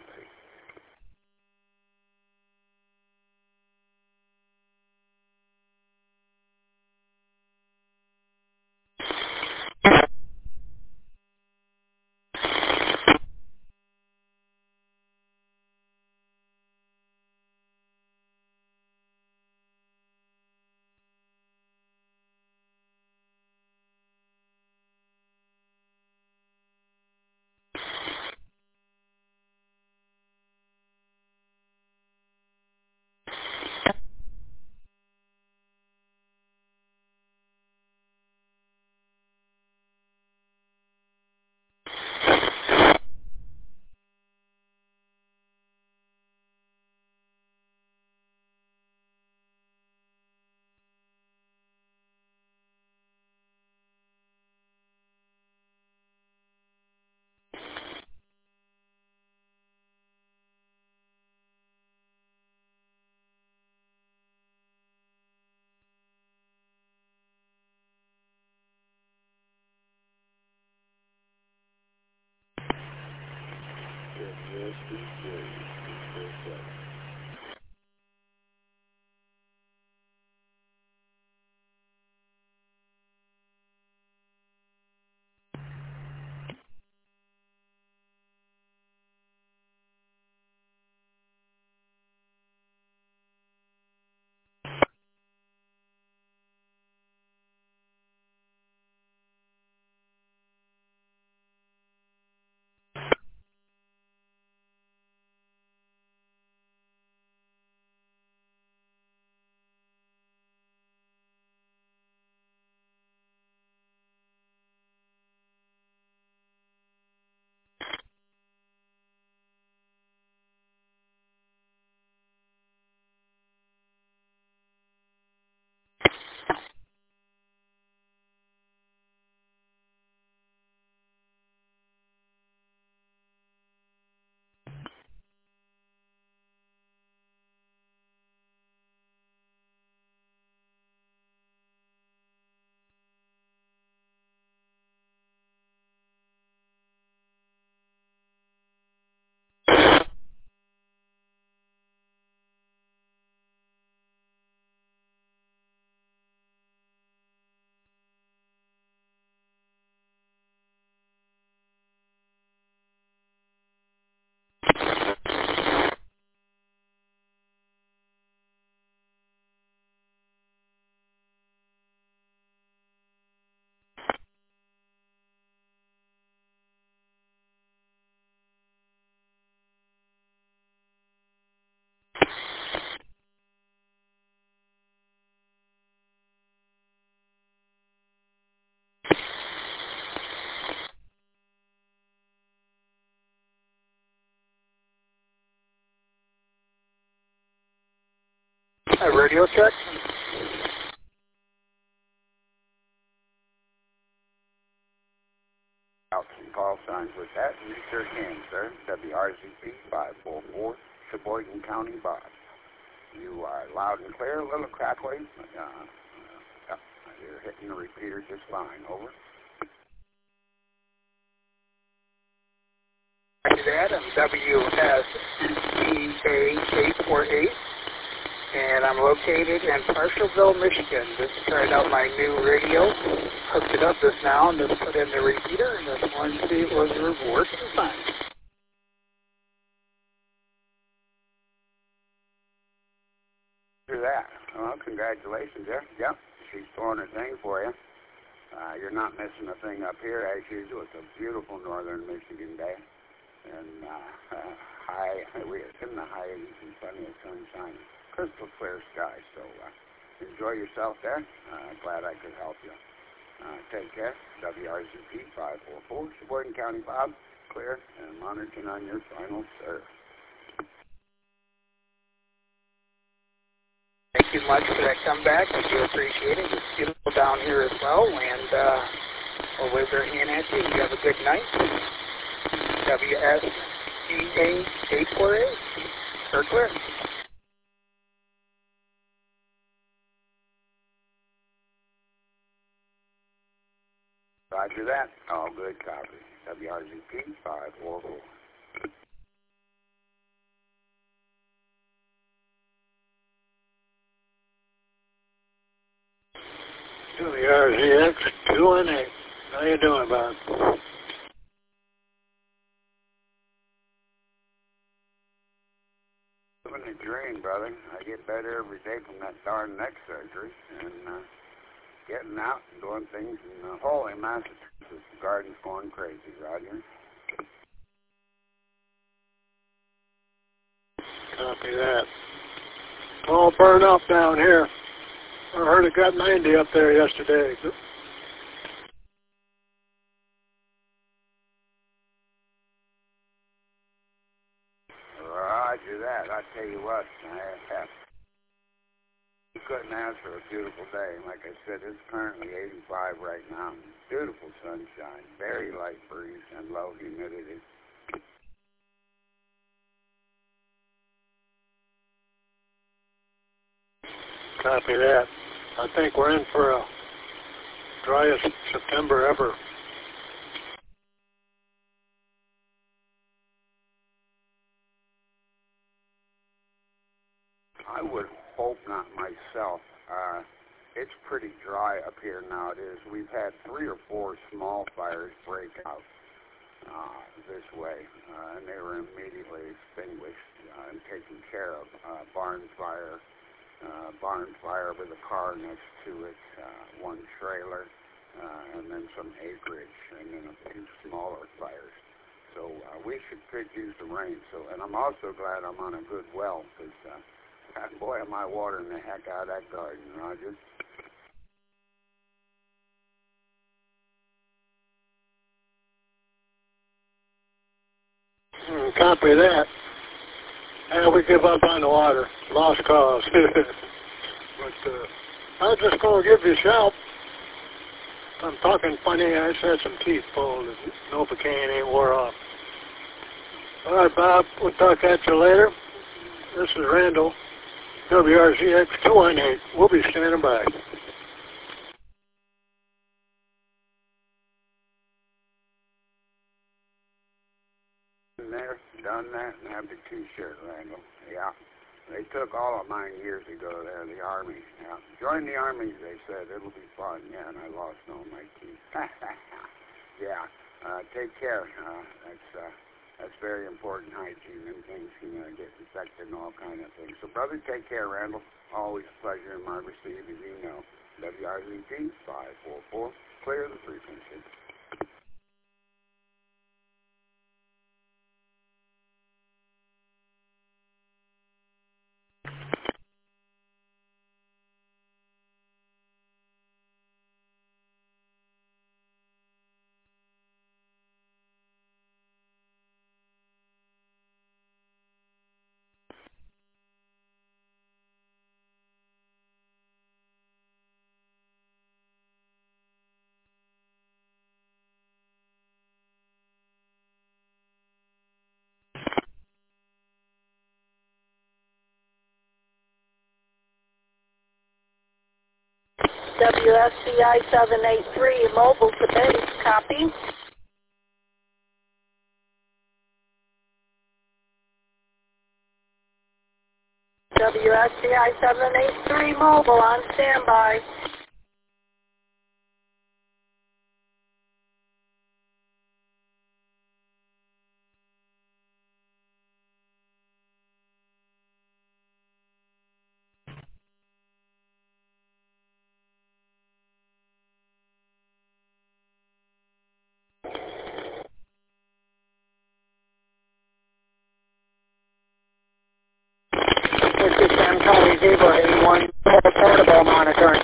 Radio check. Out some call signs with that, and you sure can, sir. WRZP 544, Sheboygan County Bob. You are loud and clear, a little crackly. You're hitting the repeater just fine. Over. That, I'm WSEA848, and I'm located in Parshallville, Michigan. Just tried out my new radio, hooked it up just now, and just put in the repeater, and just wanted to see if it was working fine. Roger that. Well, congratulations there. Yep, she's throwing her thing for you. You're not missing a thing up here as usual. It's a beautiful northern Michigan day. And it's in the high 80s and plenty of sunshine. Crystal clear sky. So enjoy yourself there. Glad I could help you. Take care. WRZP 544. Sheboygan County Bob. Clear and monitoring on your final serve. Thank you much for that comeback. We do appreciate it. It's beautiful down here as well, and we'll wave our hand at you. You have a good night. WSCA 848. Sir clear. Roger that. All good copy. WRZP 544. WRZX 218. How you doing, Bob? Living the dream, brother. I get better every day from that darn neck surgery, and getting out and doing things in holy Massachusetts. The garden's going crazy, Roger. Copy that. All burned up down here. I heard it got 90 up there yesterday. Roger that. I tell you what, you couldn't ask for a beautiful day. Like I said, it's currently 85 right now. Beautiful sunshine, very light breeze, and low humidity. Copy that. I think we're in for a driest September ever. I would hope not myself. It's pretty dry up here nowadays. We've had 3 or 4 small fires break out this way, and they were immediately extinguished and taken care of. Barn fire with a car next to it, 1 trailer, and then some acreage, and then a few smaller fires. So we could use the rain. And I'm also glad I'm on a good well, because boy, am I watering the heck out of that garden, Roger. Copy that. And we give up on the water. Lost cause. But I was just going to give you a shout. I'm talking funny. I just had some teeth pulled. Novocaine ain't wore off. All right, Bob. We'll talk at you later. This is Randall. WRZX 218. We'll be standing by. There, done that, and have the T-shirt, Randall. Yeah. They took all of mine years ago there, the Army. Yeah. Join the Army, they said. It'll be fun. Yeah, and I lost all my teeth. Yeah. Take care. That's very important hygiene, and things can get infected and all kind of things. So, brother, take care, Randall. Always a pleasure in Margaret Steve, as you know. WRZP 544. Clear the frequency. WSCI 783, mobile to base, copy. WSCI 783, mobile on standby. Charlie Zebra 81, portable monitoring.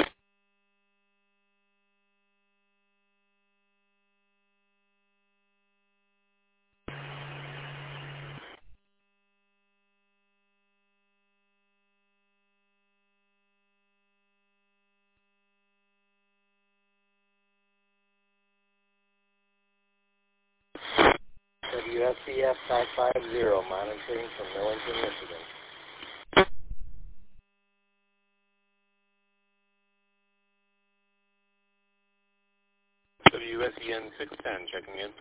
WSCF 550, monitoring from Millington, Michigan. WSEN 610, checking in.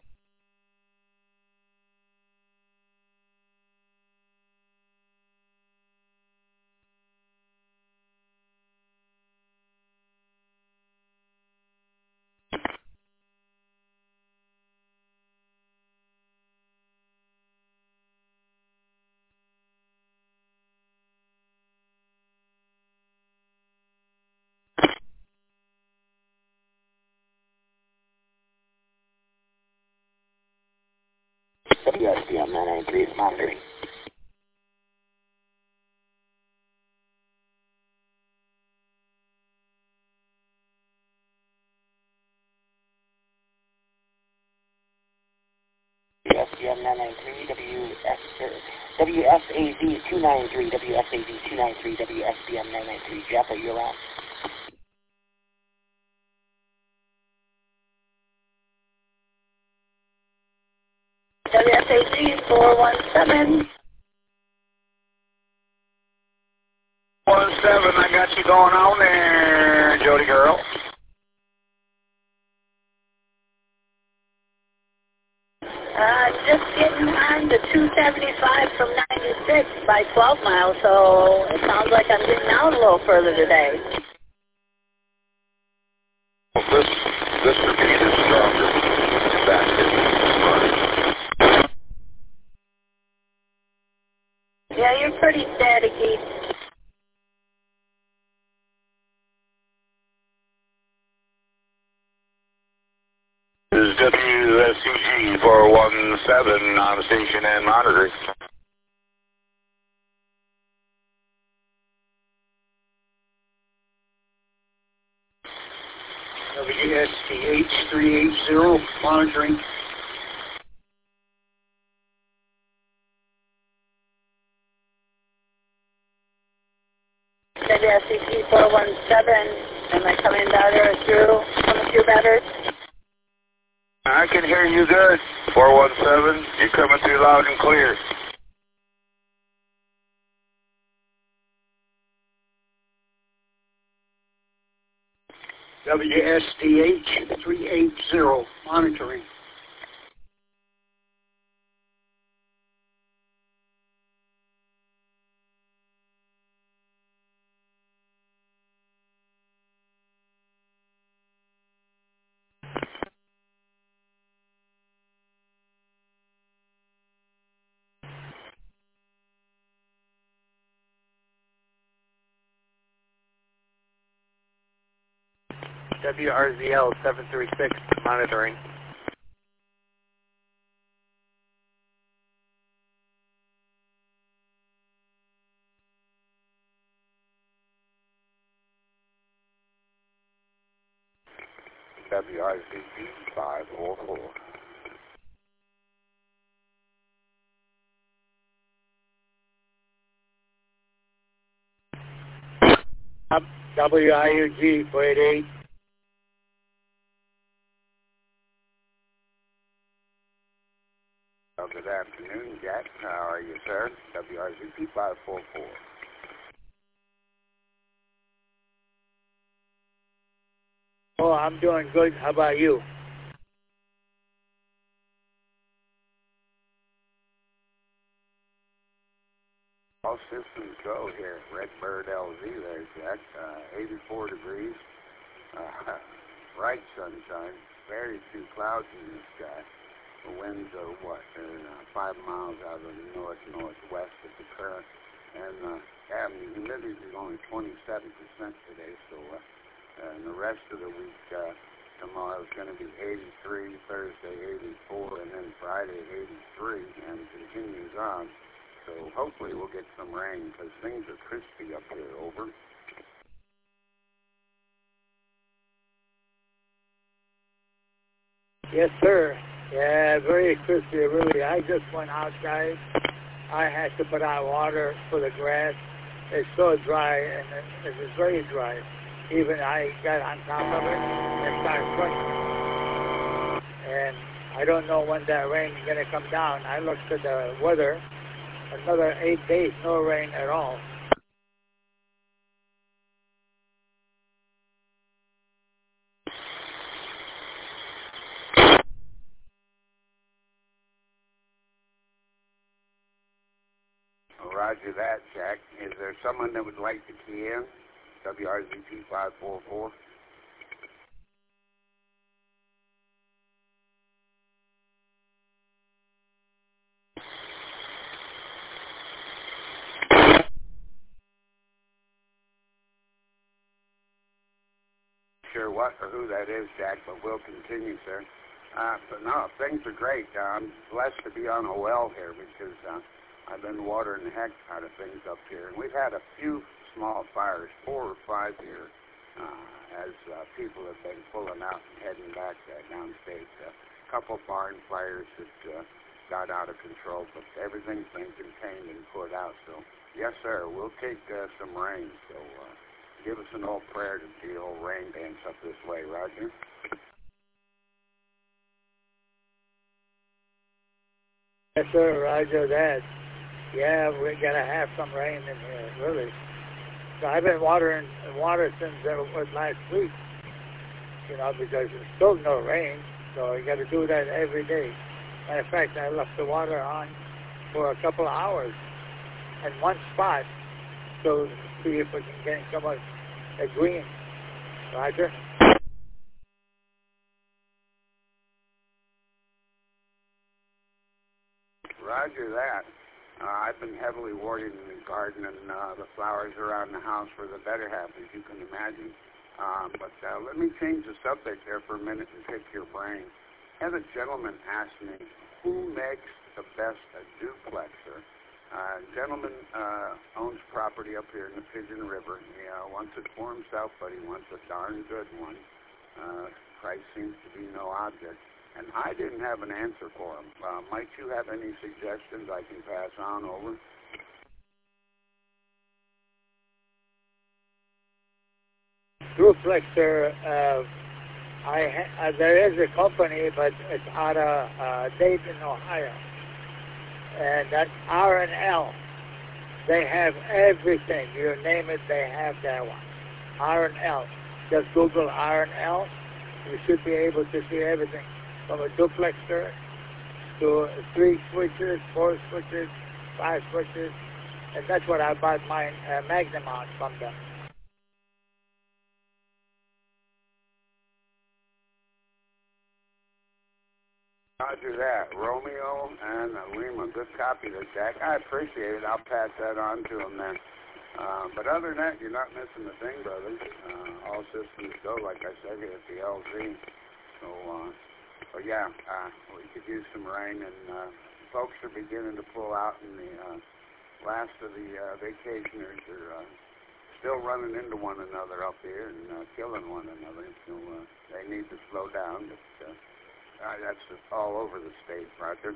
WSBM 993 is monitoring. WSBM 993, WSAD 293, WSAD 293, WSBM 993. Jeff, are you around? WSAG 417. 17, I got you going on there, Jody girl. Just getting on to 275 from 96 by 12 miles, so it sounds like I'm getting out a little further today. This repeat is stronger. Yeah, you're pretty staticky. This is WSCG 417 on station and monitoring. WSTH 380, monitoring. WSCG 417. Am I coming through better? I can hear you good. 417, you're coming through loud and clear. WSTH 380, monitoring. WRZL 736, monitoring. WRZG 544. WIUG 488. Well, good afternoon, Jack. How are you, sir? WRZG 544. Oh, I'm doing good. How about you? All systems go here at Redbird LZ there, Jack. 84 degrees, bright sunshine, very few clouds in the sky. The winds are, they're 5 miles out of the north-northwest at the current. And the humidity is only 27% today, so and the rest of the week, tomorrow is going to be 83, Thursday 84, and then Friday 83, and continues on. so hopefully we'll get some rain because things are crispy up here. Over. Yes, sir. Yeah, very crispy, really. I just went outside. I had to put out water for the grass. It's so dry, and it is very dry. Even I got on top of it and started crushing it. And I don't know when that rain is going to come down. I looked at the weather. Another 8 days, no rain at all. Roger that, Jack. Is there someone that would like to key in? WRZT 544. Sure what or who that is, Jack, but we'll continue, sir. But no, things are great. I'm blessed to be on a well here because I've been watering the heck out of things up here. And we've had a few small fires, 4 or 5 here, as people have been pulling out and heading back downstate. A couple barn fires that got out of control, but everything's been contained and put out. So, yes, sir, we'll take some rain. So give us an old prayer to the old rain dance up this way, Roger. Yes, sir, Roger that. Yeah, we're going to have some rain in here, really. So I've been watering water since it was last week, you know, because there's still no rain, so you got to do that every day. Matter of fact, I left the water on for a couple of hours in one spot, so see if we can get some of the green. Roger? Roger that. I've been heavily watering the garden and the flowers around the house for the better half, as you can imagine. But let me change the subject there for a minute and pick your brain. I had a gentleman ask me, who makes the best duplexer? Gentleman owns property up here in the Pigeon River. He wants it for himself, but he wants a darn good one. Price seems to be no object. And I didn't have an answer for him. Might you have any suggestions I can pass on over? Duplexer, there is a company, but it's out of Dayton, Ohio. And that's R&L. They have everything. You name it, they have that one. R&L. Just Google R&L. You should be able to see everything. From a duplexer to 3 switches, 4 switches, 5 switches, and that's what I bought my Magnum on from them. Roger that. Romeo and Lima. Good copy there, Jack. I appreciate it. I'll pass that on to him then. But other than that, you're not missing a thing, brothers. All systems go, like I said here at the LZ. So yeah, we could use some rain, and folks are beginning to pull out, and the last of the vacationers are still running into one another up here and killing one another. So they need to slow down. But that's all over the state, Roger.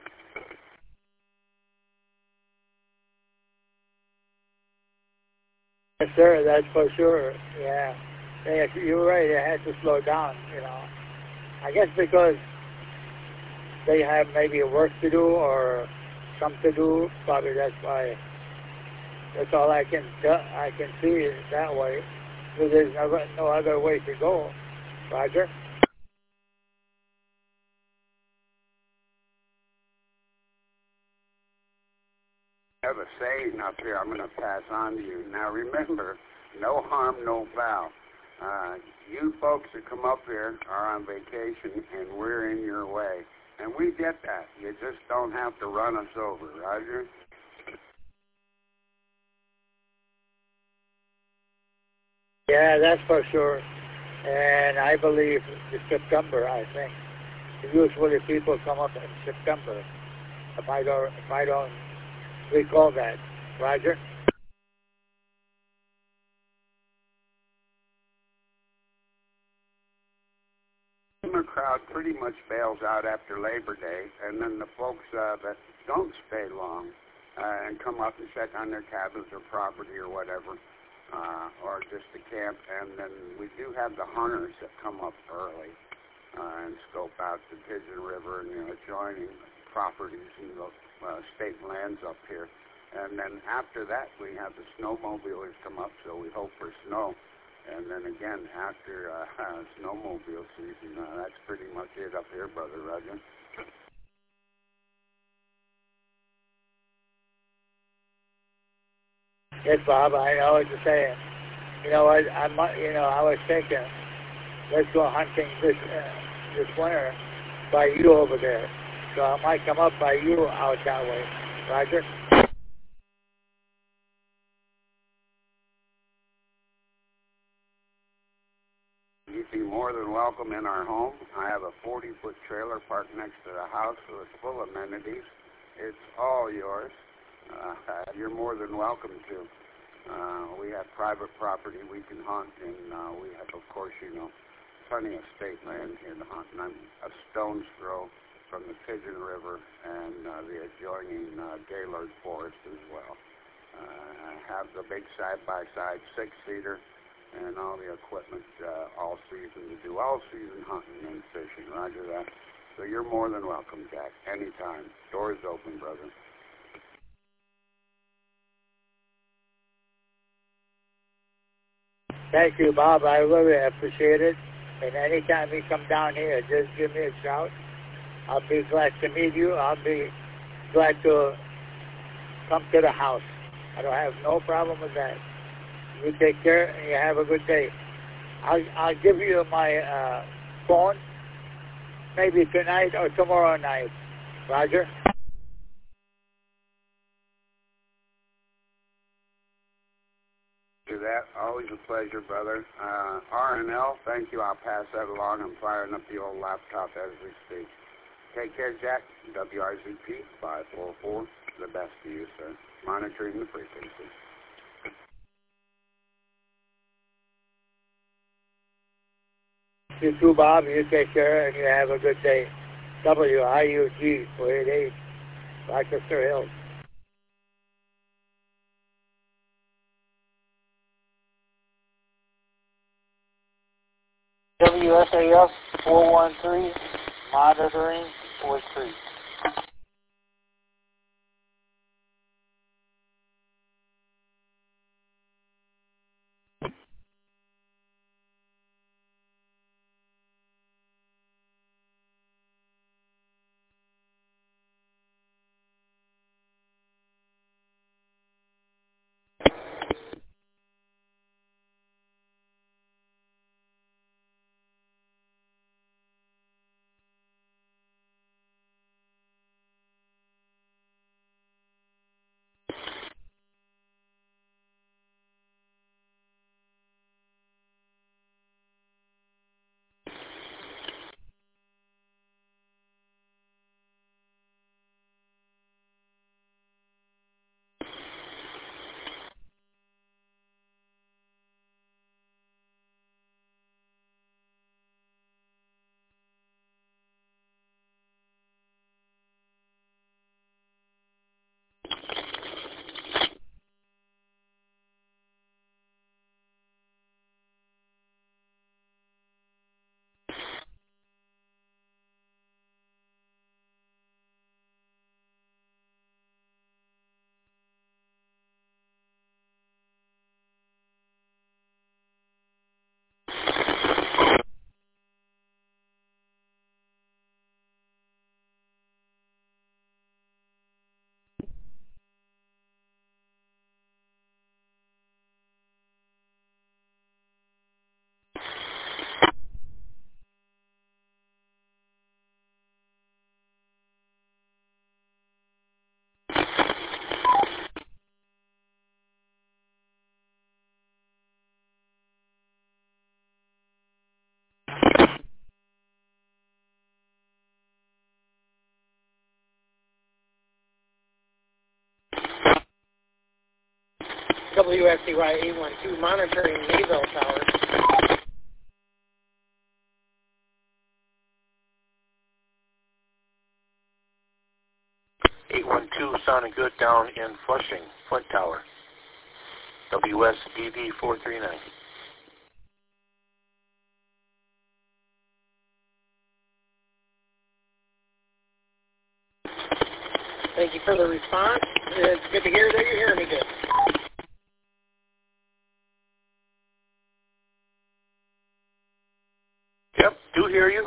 Yes, sir, that's for sure. Yeah, you're right. They had to slow down. You know, I guess because they have maybe work to do or something to do. Probably that's why. That's all I can see it that way. So there's no other way to go. Roger? I have a saying up here I'm going to pass on to you. Now remember, no harm, no foul. You folks that come up here are on vacation, and we're in your way. And we get that. You just don't have to run us over, Roger? Yeah, that's for sure. And I believe it's September, I think. Usually people come up in September. If I don't We call that. Roger. The crowd pretty much bails out after Labor Day, and then the folks that don't stay long and come up and check on their cabins or property or whatever, or just to camp. And then we do have the hunters that come up early and scope out the Pigeon River and adjoining properties and the state lands up here. And then after that, we have the snowmobilers come up, so we hope for snow. And then again, after snowmobile season, that's pretty much it up here, Brother Roger. Yes, Bob, I know what you're saying. You know what? I was thinking, let's go hunting this winter by you over there. So I might come up by you out that way. Roger? You'd be more than welcome in our home. I have a 40-foot trailer parked next to the house, so it's full of amenities. It's all yours. You're more than welcome to. We have private property we can hunt, and we have, of course, plenty of state land here to hunt. And I'm a stone's throw from the Pigeon River and the adjoining Gaylord Forest as well. I have the big side-by-side six-seater and all the equipment all season to do all-season hunting and fishing. Roger that. So you're more than welcome, Jack, anytime. Doors open, brother. Thank you, Bob. I really appreciate it. And anytime you come down here, just give me a shout. I'll be glad to meet you. I'll be glad to come to the house. I don't have no problem with that. You take care and you have a good day. I'll give you my phone maybe tonight or tomorrow night. Roger? Do that. Always a pleasure, brother. R&L, thank you. I'll pass that along. I'm firing up the old laptop as we speak. Take care, Jack. WRZP 544. The best to you, sir. Monitoring the frequency. You too, Bob. You take care and you have a good day. WIUG 488, Rochester Hills. WSAF 413, monitoring Voice Creek. WSCY 812 monitoring Mayville Tower. Sounding good down in Flushing, Flint Tower. WSDD 439. Thank you for the response. It's good to hear that you hear me good. Yep, do hear you.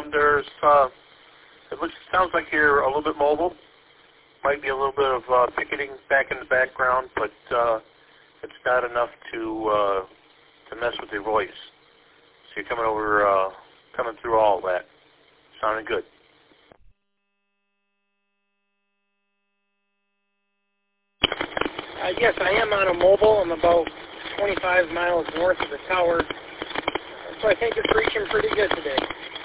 Sounds like you're a little bit mobile. Might be a little bit of picketing back in the background, but it's not enough to mess with your voice. So you're coming through all that. Sounding good. Yes, I am on a mobile. I'm about 25 miles north of the tower, so I think it's reaching pretty good today.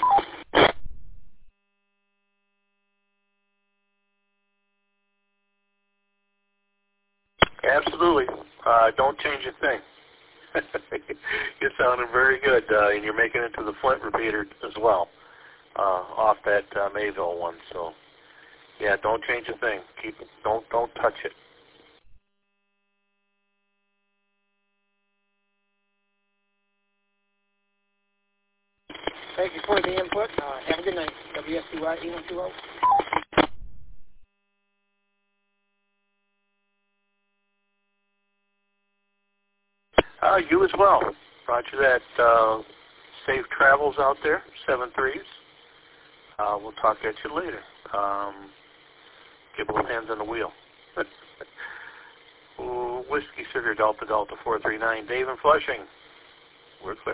Absolutely. Don't change a thing. You're sounding very good, and you're making it to the Flint repeater as well, off that Mayville one. So, yeah, don't change a thing. Don't touch it. Thank you for the input. Have a good night. WSCY 8120. You as well. Roger that. Safe travels out there, 7-3s. We'll talk at you later. Get both hands on the wheel. Whiskey Sugar Delta Delta 439. Dave in Flushing. We're clear.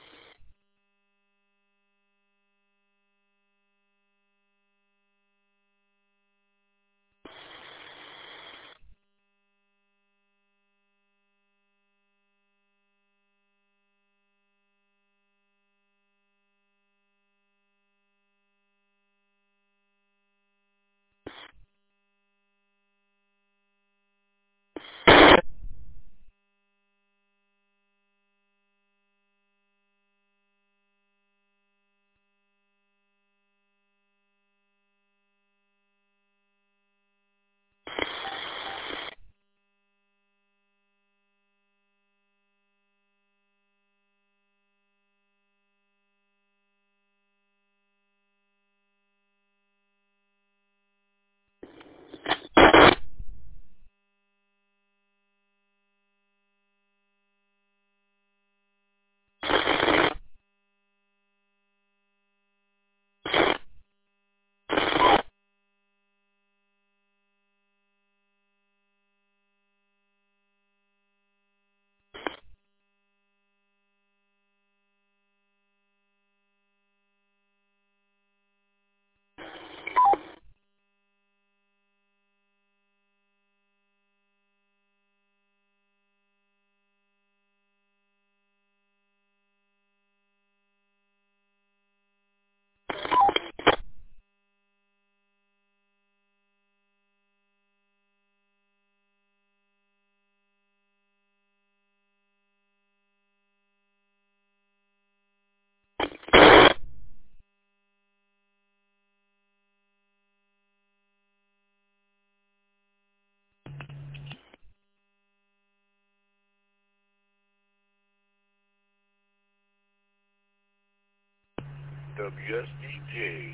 WSDJ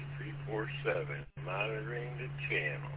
347, monitoring the channel.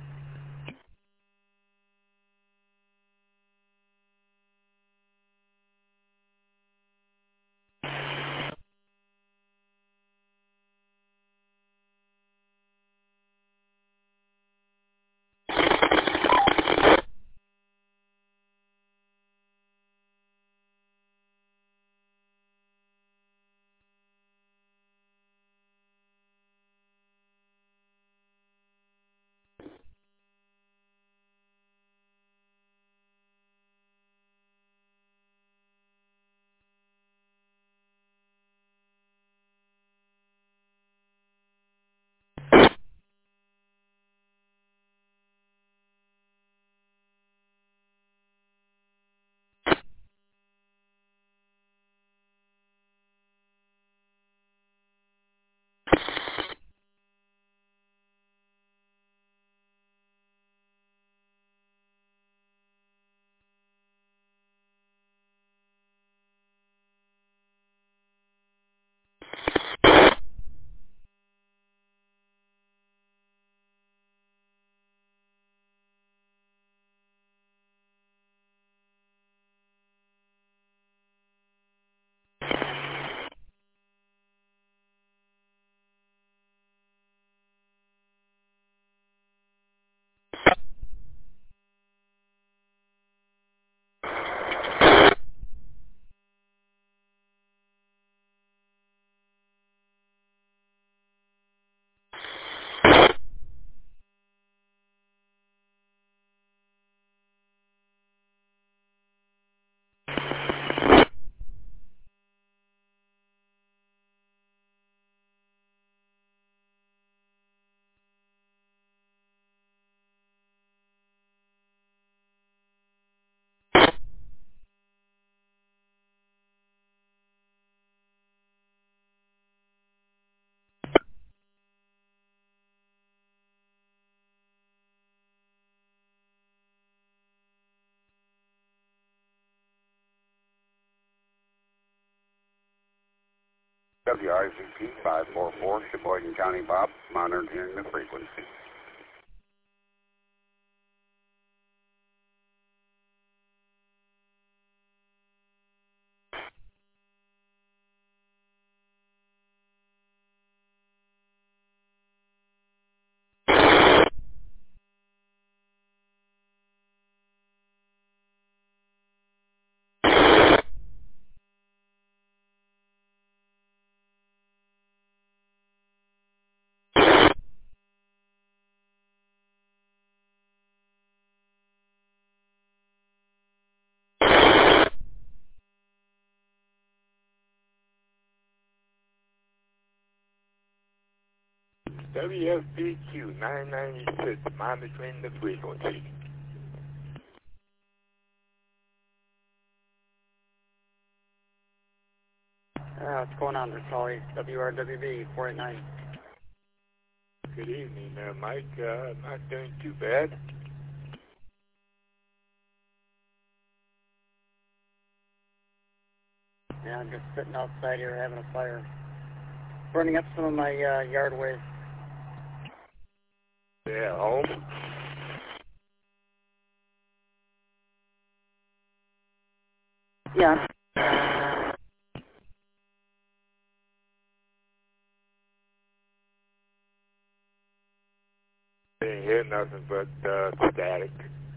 WRZP 544, Sheboygan County, Bob, monitoring the frequency. WFPQ 996, monitoring the frequency. What's going on there, Sully? WRWB 489. Good evening, Mike. Not doing too bad. Yeah, I'm just sitting outside here having a fire. Burning up some of my yard waste. Yeah, home. Yeah. Didn't hear nothing but static.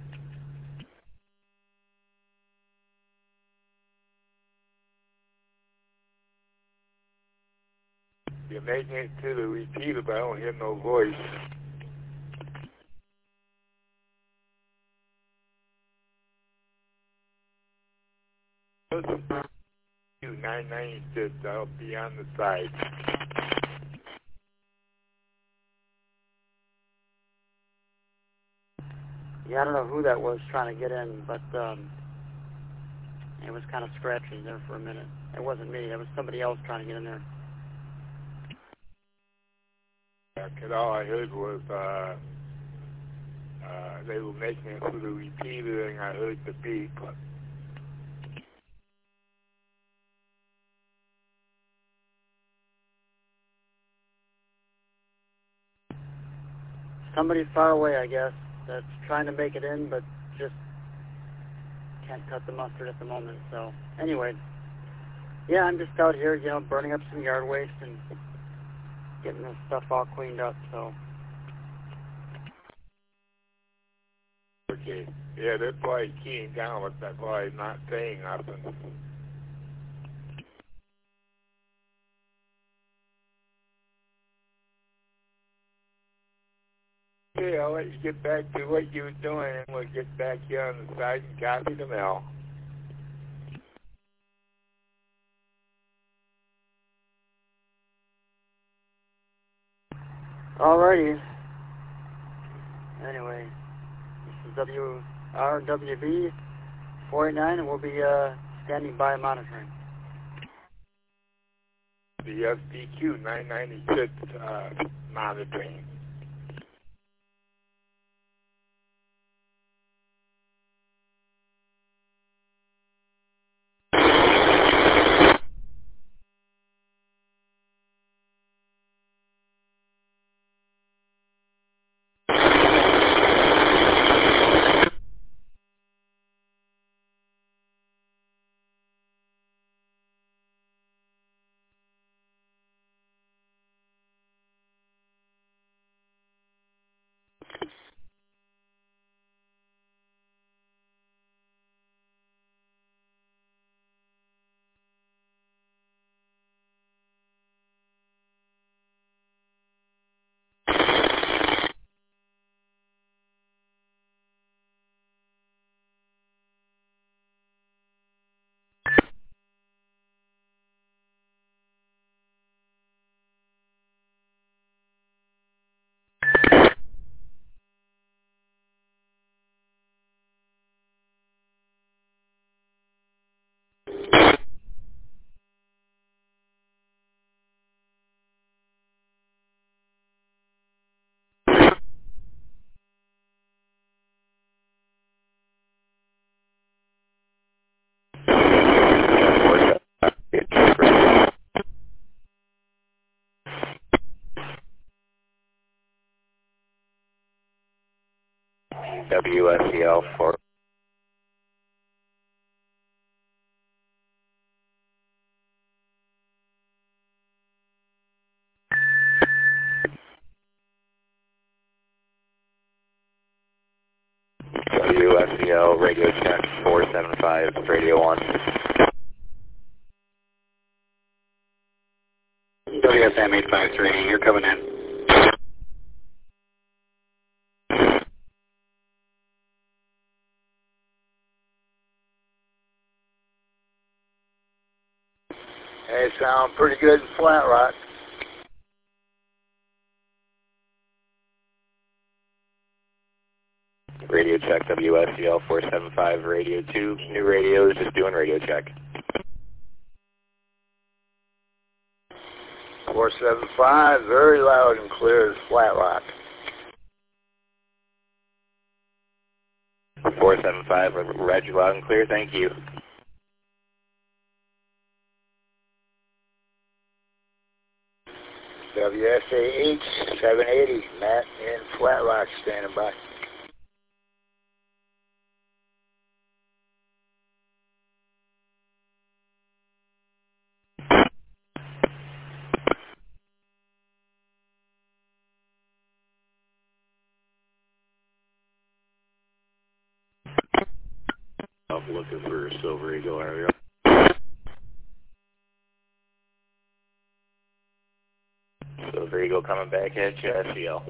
You're making it to the repeater, but I don't hear no voice. Listen, 996, I'll be on the side. Yeah, I don't know who that was trying to get in, but it was kind of scratchy there for a minute. It wasn't me. It was somebody else trying to get in there. Cause all I heard was they were making it through the repeater, and I heard the beep. Somebody far away, I guess, that's trying to make it in, but just can't cut the mustard at the moment. So anyway, yeah, I'm just out here, burning up some yard waste and getting this stuff all cleaned up. So. Okay. Yeah, they're probably keying down, but they're probably not saying nothing. Okay, I'll let you get back to what you were doing, and we'll get back here on the side and copy the mail. Alrighty. Anyway, this is WRWB 489, and we'll be standing by monitoring. The FPQ 996 monitoring. WSEL 4. WSEL radio check 475 radio 1. WSM 853, you're coming in. Hey, sound pretty good in Flat Rock. Radio check WSEL 475 radio 2. New radios, just doing radio check. 475, very loud and clear as Flat Rock. 475, read you loud and clear, thank you. WSAH 780, Matt in Flat Rock standing by. I'm looking for a Silver Eagle area. Silver Eagle coming back at you, SEL.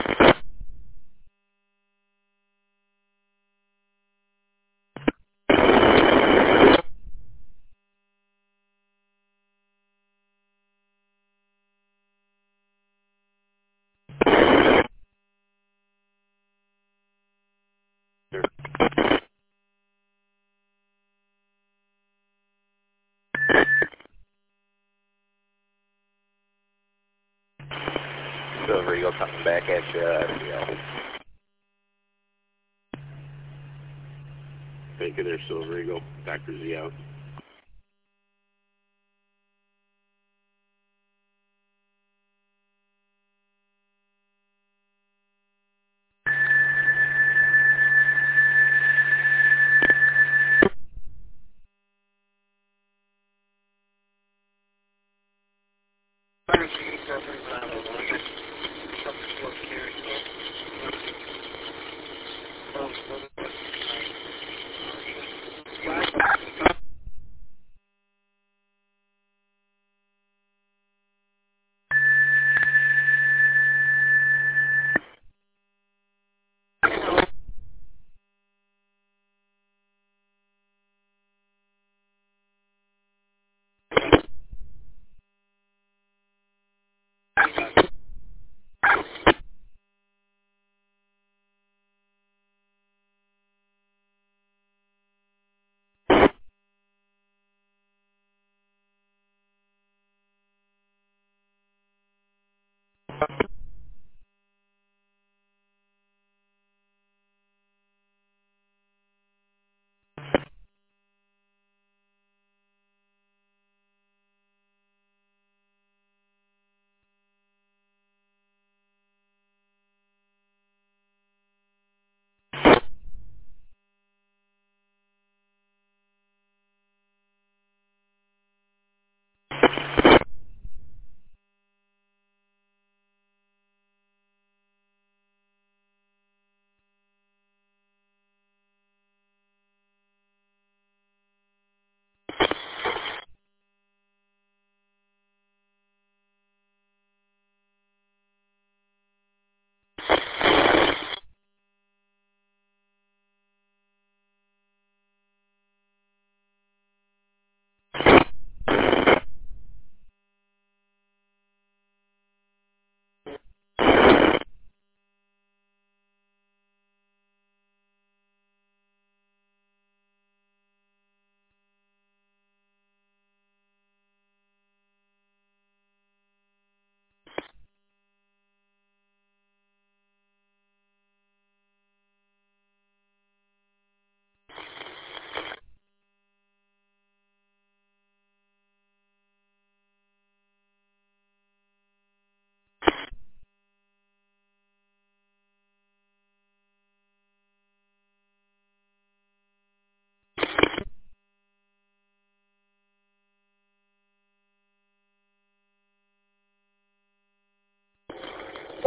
Silver Eagle coming back at you, SEL. Thank you there, Silver Eagle. Dr. Z out.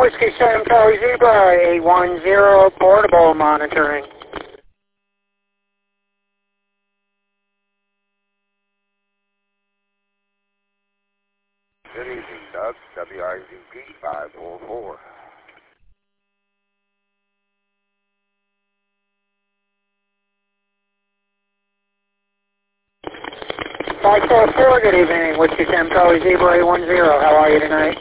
Whiskey Sam Charlie Zebra, 810 portable monitoring. Good evening, Doug. WRZP 544. Good evening. Whiskey Sam Charlie Zebra, 810. How are you tonight?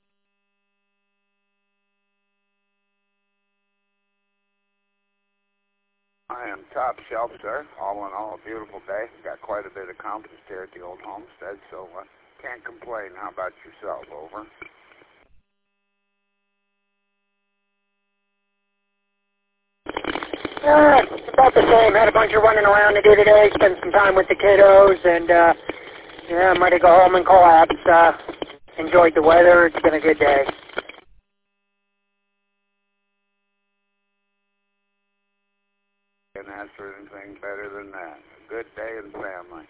I am top shelf, sir. All in all, a beautiful day. Got quite a bit accomplished here at the old homestead, so can't complain. How about yourself? Over. About the same. Had a bunch of running around to do today. Spent some time with the kiddos, and I'm ready to go home and collapse. Enjoyed the weather. It's been a good day. Can't ask for anything better than that. A good day in family.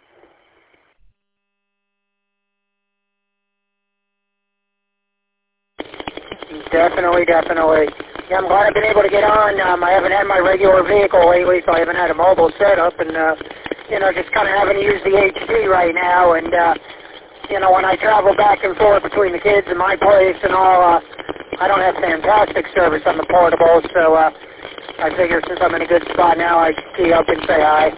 Definitely. Yeah, I'm glad I've been able to get on. I haven't had my regular vehicle lately, so I haven't had a mobile setup, and just kind of having to use the HD right now. And when I travel back and forth between the kids and my place and all, I don't have fantastic service on the portable, so I figure since I'm in a good spot now, I should key up and say hi.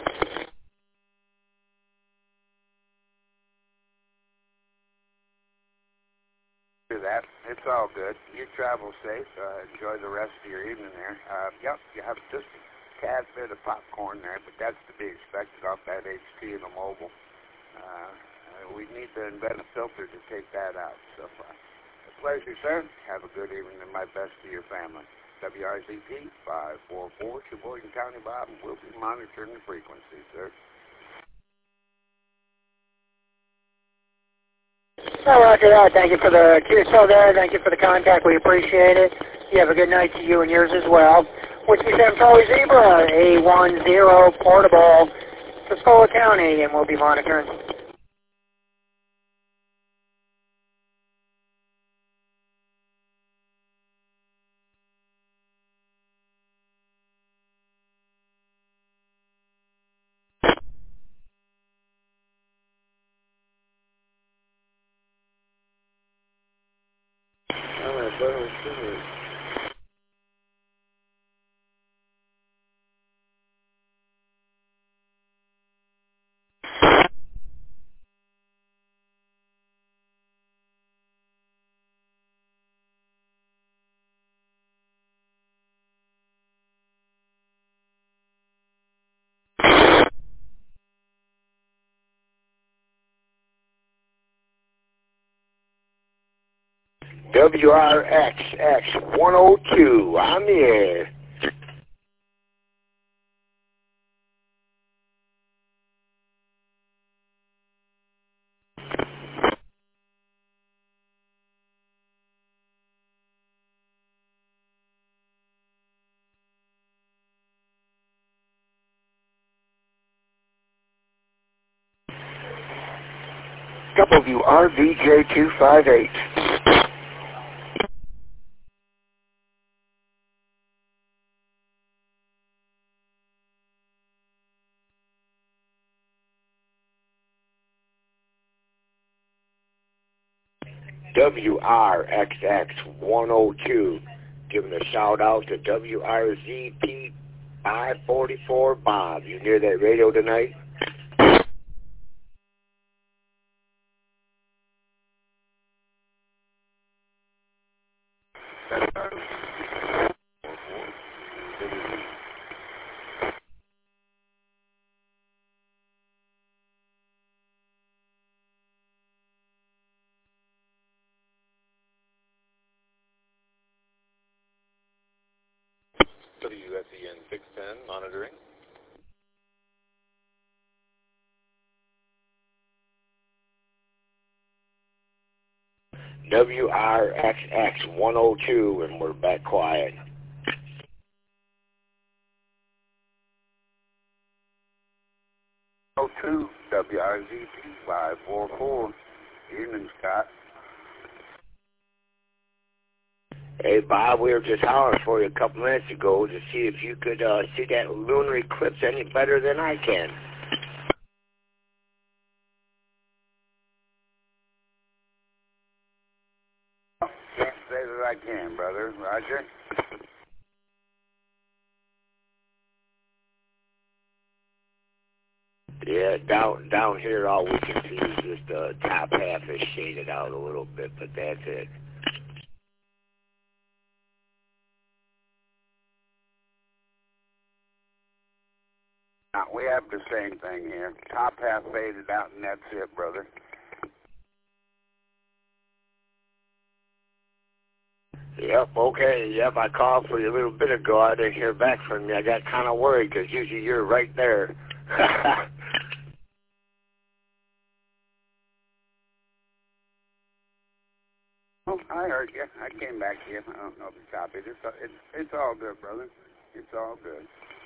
Do that. It's all good. You travel safe. Enjoy the rest of your evening there. Yep, you have just a tad bit of popcorn there, but that's to be expected off that HT and the mobile. We need to invent a filter to take that out. So, a pleasure, sir. Have a good evening and my best to your family. WRZP 544, Sheboygan County, Bob, and we'll be monitoring the frequency, sir. Oh, roger that. Thank you for the QSO there. Thank you for the contact. We appreciate it. You have a good night to you and yours as well. Whiskey Sam Charlie Zebra, 810 portable, Tuscola County, and we'll be monitoring. WRXX 102 on the air. WRVJ 258. WRXX 102, giving a shout out to WRZP 544 Bob. You near that radio tonight? WSEN 610, monitoring. WRXX 102, and we're back quiet. WRZP 544. Evening, Scott. Hey, Bob, we were just hollering for you a couple minutes ago to see if you could see that lunar eclipse any better than I can. Can't say that I can, brother. Roger. Yeah, down here all we can see is just the top half is shaded out a little bit, but that's it. We have the same thing here. Top half faded out, and that's it, brother. Yep, okay, yep, I called for you a little bit ago. I didn't hear back from you. I got kind of worried because usually you're right there. Oh, I heard you. I came back to you. I don't know if you copied it. It's all good, brother. It's all good.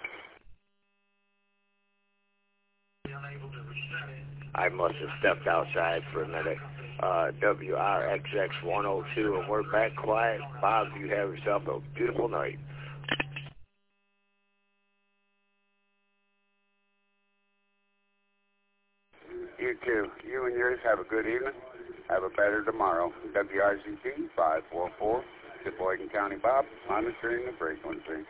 I must have stepped outside for a minute. WRXX 102, and we're back quiet. Bob, you have yourself a beautiful night. You too. You and yours have a good evening. Have a better tomorrow. WRZP 544, Sheboygan County Bob, monitoring the frequency.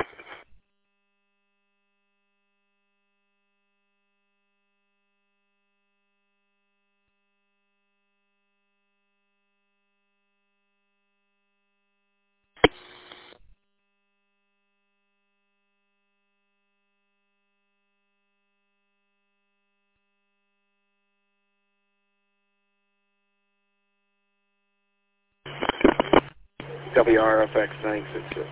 WRFX 966.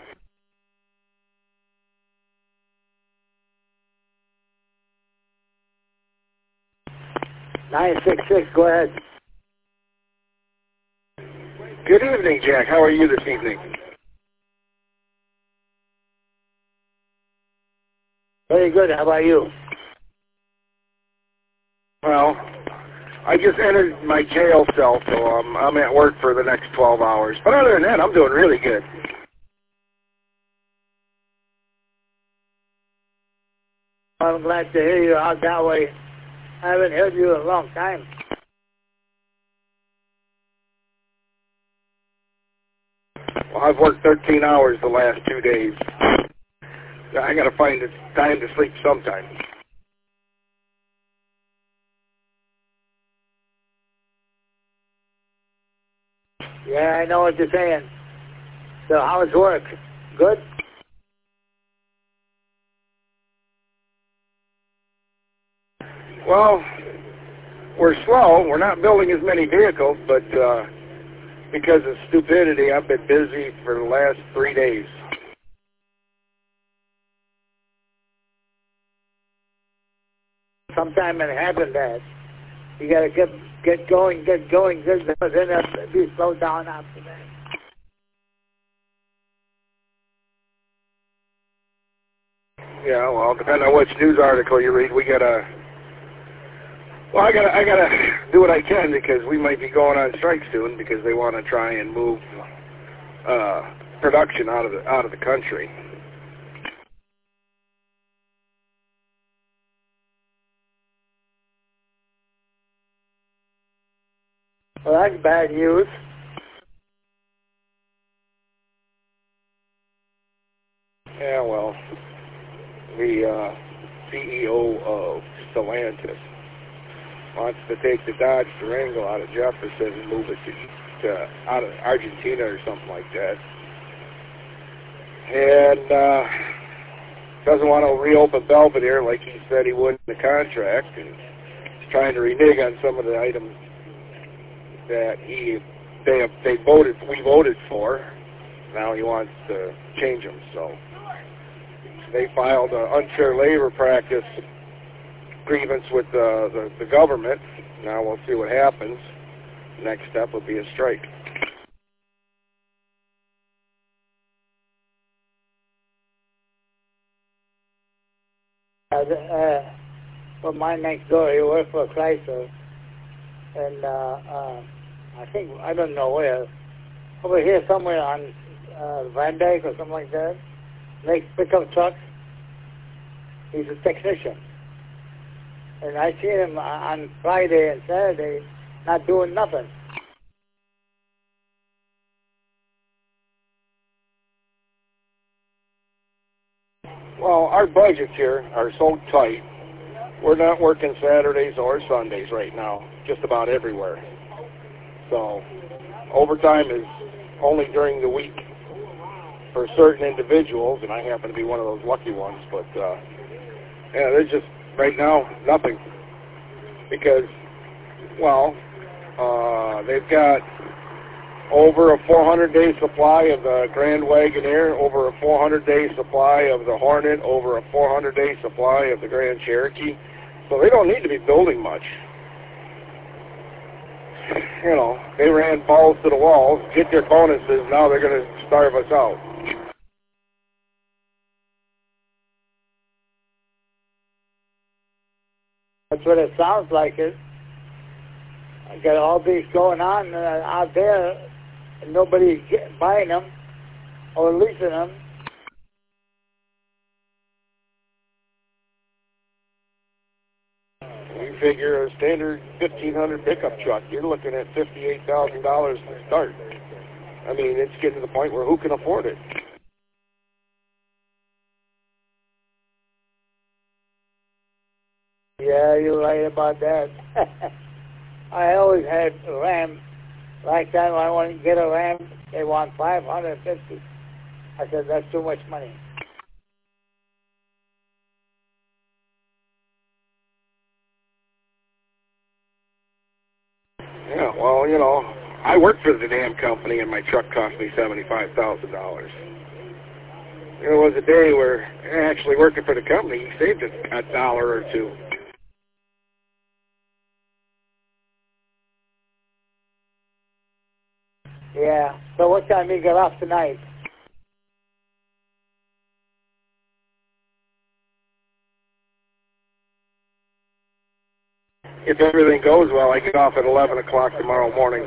Go ahead. Good evening, Jack. How are you this evening? Very good. How about you? Well, I just entered my jail cell, so I'm at work for the next 12 hours. But other than that, I'm doing really good. I'm glad to hear you out that way. I haven't heard you in a long time. Well, I've worked 13 hours the last 2 days. I got to find time to sleep sometime. Yeah, I know what you're saying. So how's work? Good? Well, we're slow. We're not building as many vehicles, but because of stupidity, I've been busy for the last 3 days. Sometime it happened that you got to get going, then it'll be slowed down after that. Yeah, well, depending on which news article you read, I gotta do what I can because we might be going on strike soon because they want to try and move production out of the country. Well, that's bad news. Yeah, well, the CEO of Stellantis wants to take the Dodge Durango out of Jefferson and move it to out of Argentina or something like that. And doesn't want to reopen Belvedere like he said he would in the contract, and he's trying to renege on some of the items that we voted for. Now he wants to change them. So they filed an unfair labor practice grievance with the government. Now we'll see what happens. Next step will be a strike. Well, mine next door, he worked for Chrysler, and I don't know where, over here somewhere on Van Dyke or something like that. Makes pickup trucks. He's a technician. And I seen him on Friday and Saturday not doing nothing. Well, our budgets here are so tight. We're not working Saturdays or Sundays right now, just about everywhere. So overtime is only during the week for certain individuals, and I happen to be one of those lucky ones. But yeah, there's just right now nothing because, well, they've got over a 400-day supply of the Grand Wagoneer, over a 400-day supply of the Hornet, over a 400-day supply of the Grand Cherokee. So they don't need to be building much. You know, they ran balls to the walls, get their bonuses, now they're going to starve us out. That's what it sounds like. I got all these going on out there, and nobody's buying them or leasing them. You figure a standard 1,500 pickup truck, you're looking at $58,000 to start. I mean, it's getting to the point where who can afford it? Yeah, you're right about that. I always had a Ram. Last time I wanted to get a Ram, they want $550. I said, that's too much money. Yeah, well, you know, I worked for the damn company and my truck cost me $75,000. There was a day where actually working for the company, you saved a dollar or two. Yeah. So what time you get off tonight? If everything goes well, I get off at 11 o'clock tomorrow morning.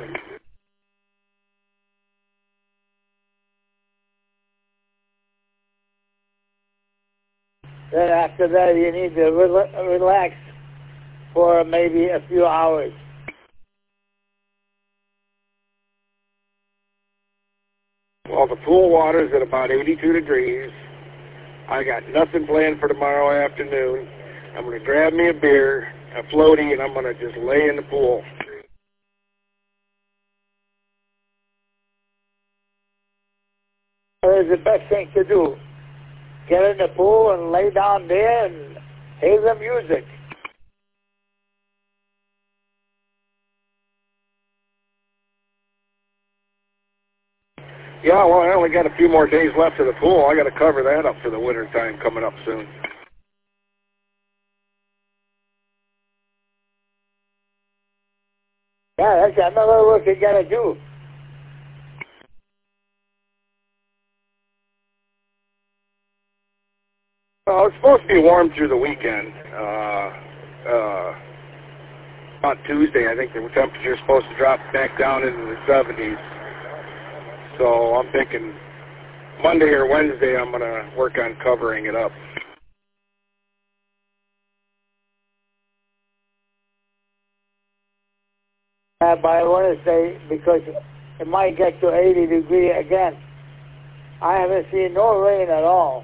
Then after that, you need to relax for maybe a few hours. Well, the pool water's at about 82 degrees. I got nothing planned for tomorrow afternoon. I'm going to grab me a beer, a floaty, and I'm going to just lay in the pool. That is the best thing to do. Get in the pool and lay down there and hear the music. Yeah, well, I only got a few more days left of the pool. I got to cover that up for the winter time coming up soon. Yeah, that's another work you got to do. Well, it's supposed to be warm through the weekend. On Tuesday, I think the temperature's supposed to drop back down into the 70s. So I'm thinking Monday or Wednesday I'm going to work on covering it up. By Wednesday, because it might get to 80 degrees again. I haven't seen no rain at all.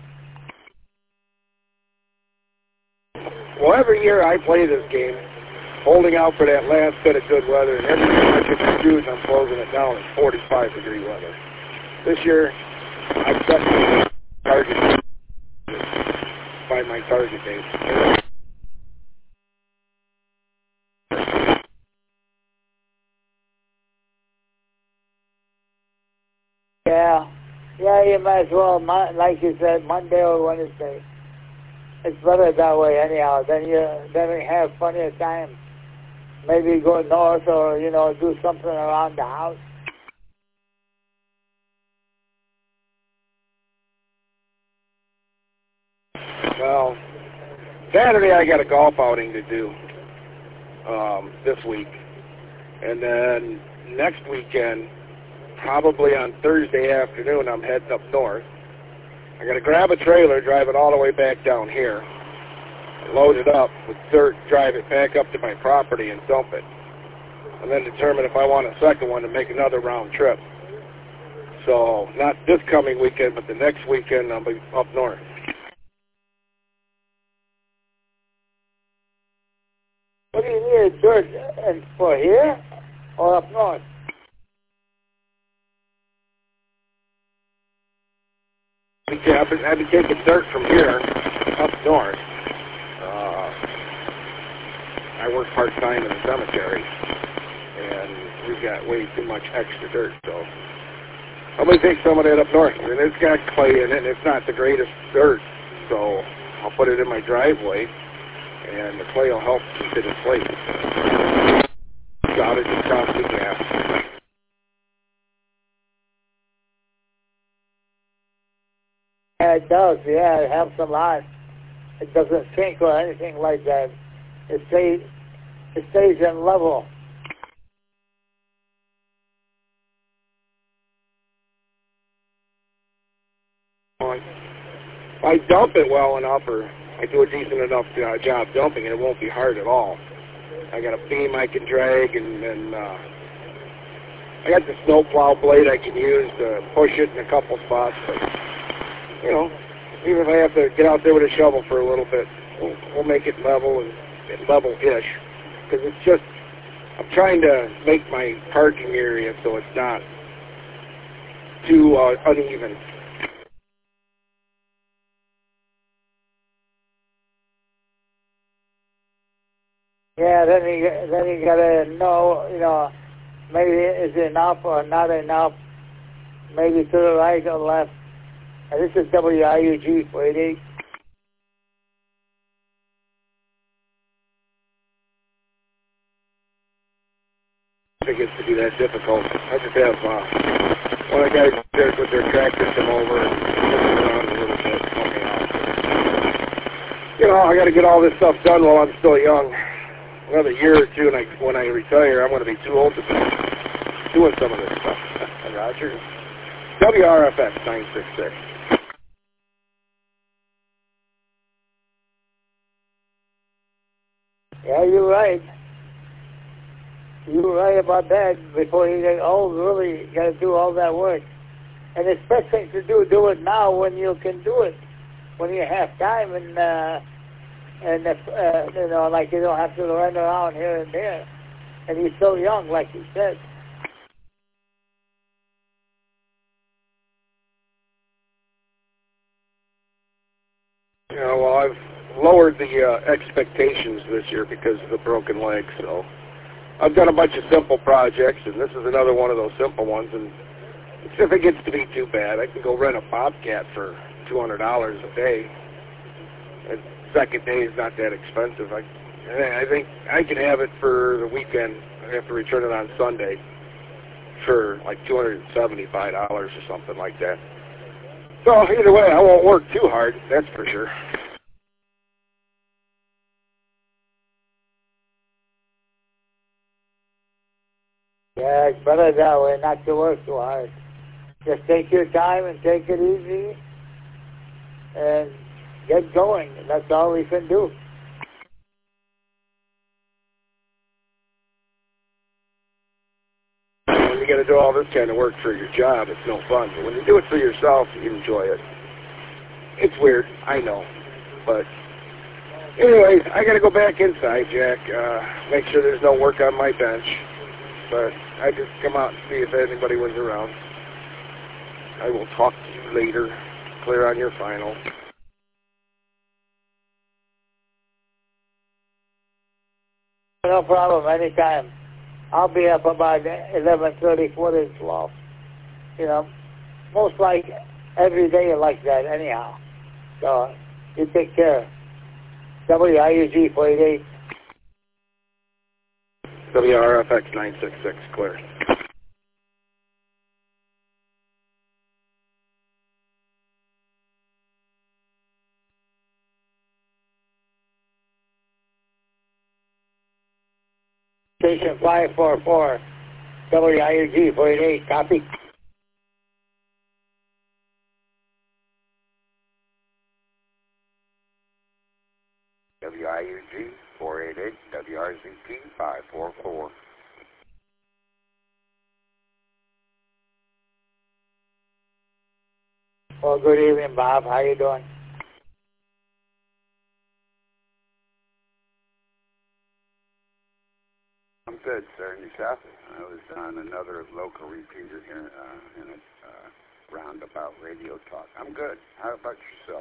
Well, every year I play this game, holding out for that last bit of good weather, and every time I get the shoes, I'm closing it down at 45-degree weather. This year, I've set my target by my target date. Yeah, you might as well, like you said, Monday or Wednesday. It's better that way anyhow. Then you have plenty of time. Maybe go north or, do something around the house. Well, Saturday I got a golf outing to do this week. And then next weekend, probably on Thursday afternoon, I'm heading up north. I got to grab a trailer, drive it all the way back down here, load it up with dirt, drive it back up to my property and dump it, and then determine if I want a second one to make another round trip. So not this coming weekend, but the next weekend I'll be up north. What do you need dirt and for here or up north? Yeah, I've been taking dirt from here up north. I work part-time in the cemetery, and we've got way too much extra dirt, so I'm going to take some of that up north. And it's got clay in it, and it's not the greatest dirt, so I'll put it in my driveway, and the clay will help keep it in place. Got it across the gap. Yeah, it does. Yeah, it helps a lot. It doesn't sink or anything like that. It stays in level. If I dump it well enough, or I do a decent enough job dumping it, it won't be hard at all. I got a beam I can drag, and I got the snowplow blade I can use to push it in a couple spots. But, you know, even if I have to get out there with a shovel for a little bit, we'll make it level and level-ish. Because it's just, I'm trying to make my parking area so it's not too uneven. Yeah, then you gotta know, you know, maybe is it enough or not enough, maybe to the right or left. And this is WIUG 488. I think it's to be that difficult. I just have one of the guys there with their tractor come over and look around a little bit, help me out. You know, I got to get all this stuff done while I'm still young. Another year or two, and when I retire, I'm going to be too old to be doing some of this stuff. Roger. WRFX 966. Yeah, you're right. You're right about that. Before you get old, really, you got to do all that work. And it's best thing to do it now when you can do it, when you have time, and if, you know, like you don't have to run around here and there. And you're so young, like you said. You know, well, I've lowered the expectations this year because of the broken leg, so I've done a bunch of simple projects, and this is another one of those simple ones, and if it gets to be too bad, I can go rent a Bobcat for $200 a day. And second day is not that expensive. I think I can have it for the weekend. I have to return it on Sunday for like $275 or something like that. So either way, I won't work too hard, that's for sure. Yeah, it's better that way, not to work too hard. Just take your time and take it easy and get going. That's all we can do. When you got to do all this kind of work for your job, it's no fun. But when you do it for yourself, you enjoy it. It's weird, I know. But anyways, I got to go back inside, Jack. Make sure there's no work on my bench. But I just come out and see if anybody was around. I will talk to you later. Clear on your final. No problem, anytime. I'll be up about 11:30, 12. You know, most like every day like that anyhow. So you take care. WIUG 488. WRFX 966, clear. Station 544, WIUG 488, copy. WRZP 544. Well, good evening, Bob. How you doing? I'm good, sir. And yourself? I was on another local repeater here in a roundabout radio talk. I'm good. How about yourself?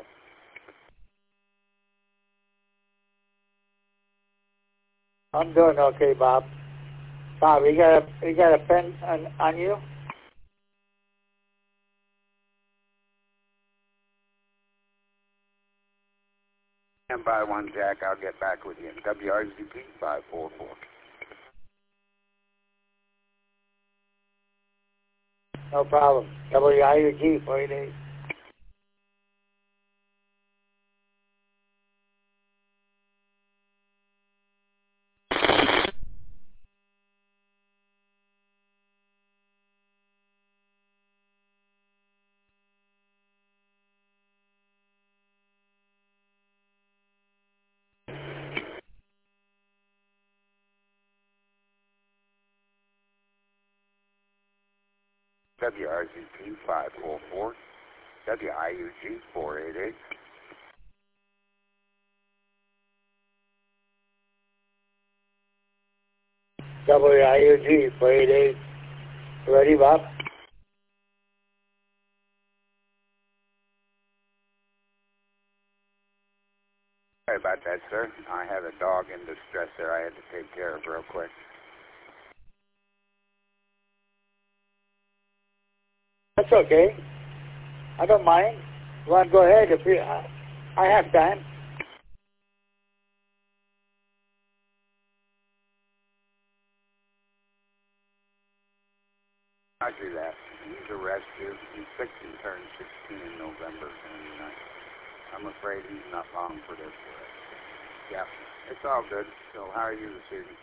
I'm doing okay, Bob. Bob, you got a pen on you? Stand by one, Jack. I'll get back with you. WRZP 544. No problem. WIUG 488. WRZP 544. WIUG 488. WIUG 488. Ready, Bob? Sorry about that, sir. I had a dog in distress there I had to take care of real quick. That's okay. I don't mind. You want to go ahead if you... I have time. Roger that. He's arrested. He's fixing to turn 16 in November, and I'm afraid he's not long for this. Yeah, it's all good. So how are you this evening?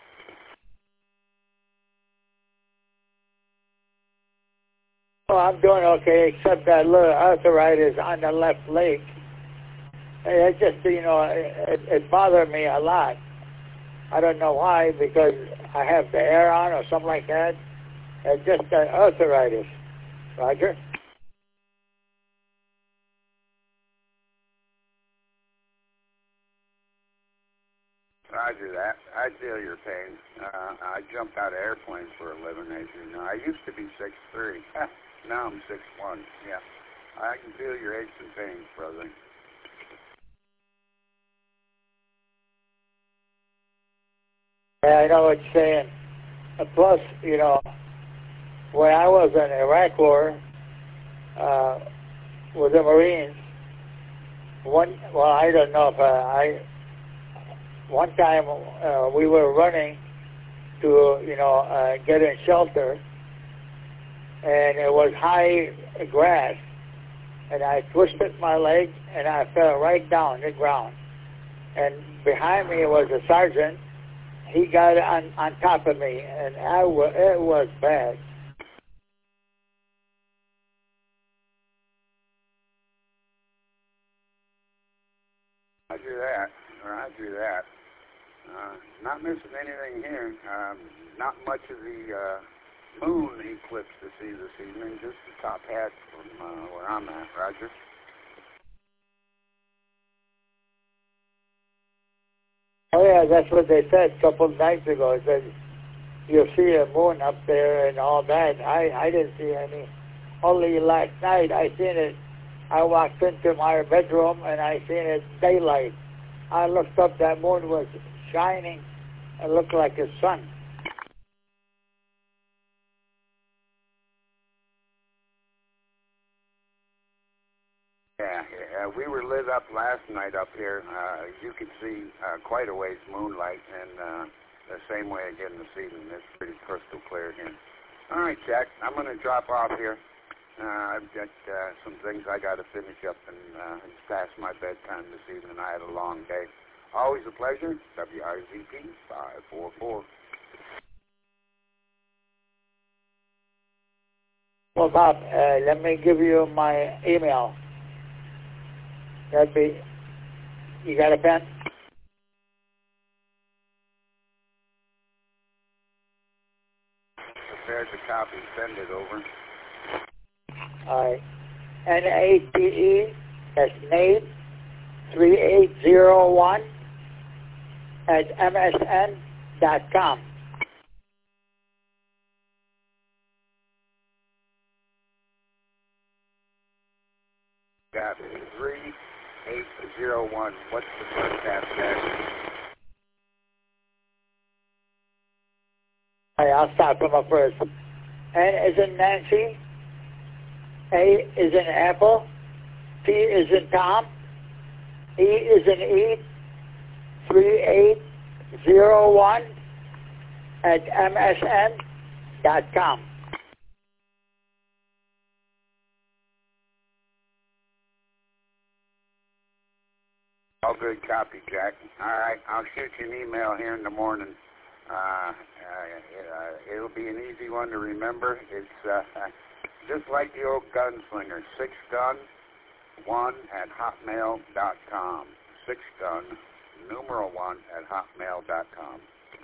Oh, I'm doing okay, except that little arthritis on the left leg. It just, it bothered me a lot. I don't know why, because I have the air on or something like that. It's just arthritis. Roger? Roger that. I feel your pain. I jumped out of airplanes for a living, as you know. I used to be 6'3". Now I'm 6'1". Yeah. I can feel your aches and pains, brother. Yeah, I know what you're saying. Plus, when I was in Iraq War with the Marines, I don't know if one time we were running to, get in shelter, and it was high grass, and I twisted my leg, and I fell right down the ground. And behind me was a sergeant. He got on top of me, and it was bad. Roger that. Roger that. Not missing anything here. Not much of the moon eclipse to see this evening. Just the top hat from where I'm at. Roger. Oh yeah, that's what they said a couple of nights ago. They said you'll see a moon up there and all that. I didn't see any. Only last night I seen it. I walked into my bedroom and I seen it daylight. I looked up, that moon was shining and looked like a sun. Yeah, we were lit up last night up here. You could see quite a ways moonlight, and the same way again this evening. It's pretty crystal clear here. All right, Jack, I'm going to drop off here. I've got some things I got to finish up, and it's past my bedtime this evening. I had a long day. Always a pleasure. WRZP 544. Well, Bob, let me give you my email. That'd be, you got a pen? prepared to copy. Send it over. All right. NATE, that's Nate, 3801 at MSN.com. Got it. 3801. What's the first half there? All right, I'll start from up first. N is in Nancy, A is in Apple, T is in Tom, E is in Eve, 3801 at MSN.com. All good copy, Jack. All right, I'll shoot you an email here in the morning. It'll be an easy one to remember. It's just like the old gunslinger, 6gun1@hotmail.com. 6gun1@hotmail.com.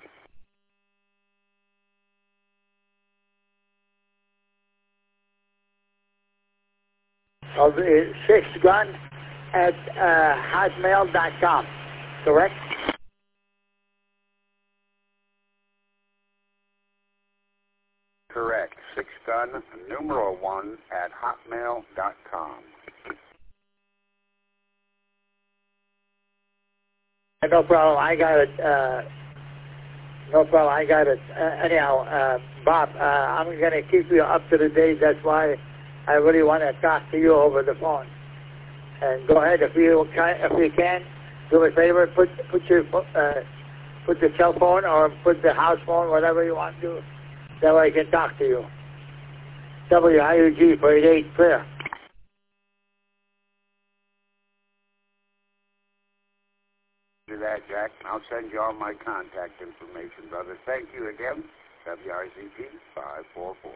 Of the 6gun@hotmail.com, correct? Correct. 6gun1@hotmail.com. No problem. I got it. No problem. I got it. Anyhow, Bob, I'm going to keep you up to the date. That's why I really want to talk to you over the phone. And go ahead if you can. Do me a favor. Put the cell phone or put the house phone, whatever you want to do. That way I can talk to you. WIUG 48 clear. Do that, Jack. I'll send you all my contact information, brother. Thank you again. WIZP 544.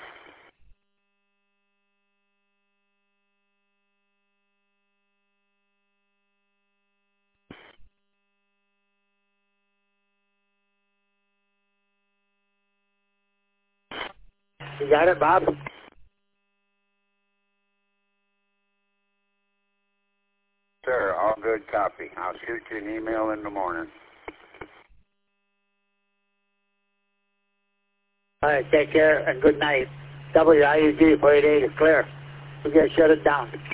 You got it, Bob? Sir, all good copy. I'll shoot you an email in the morning. All right, take care and good night. WIUG 48 is clear. We're going to shut it down.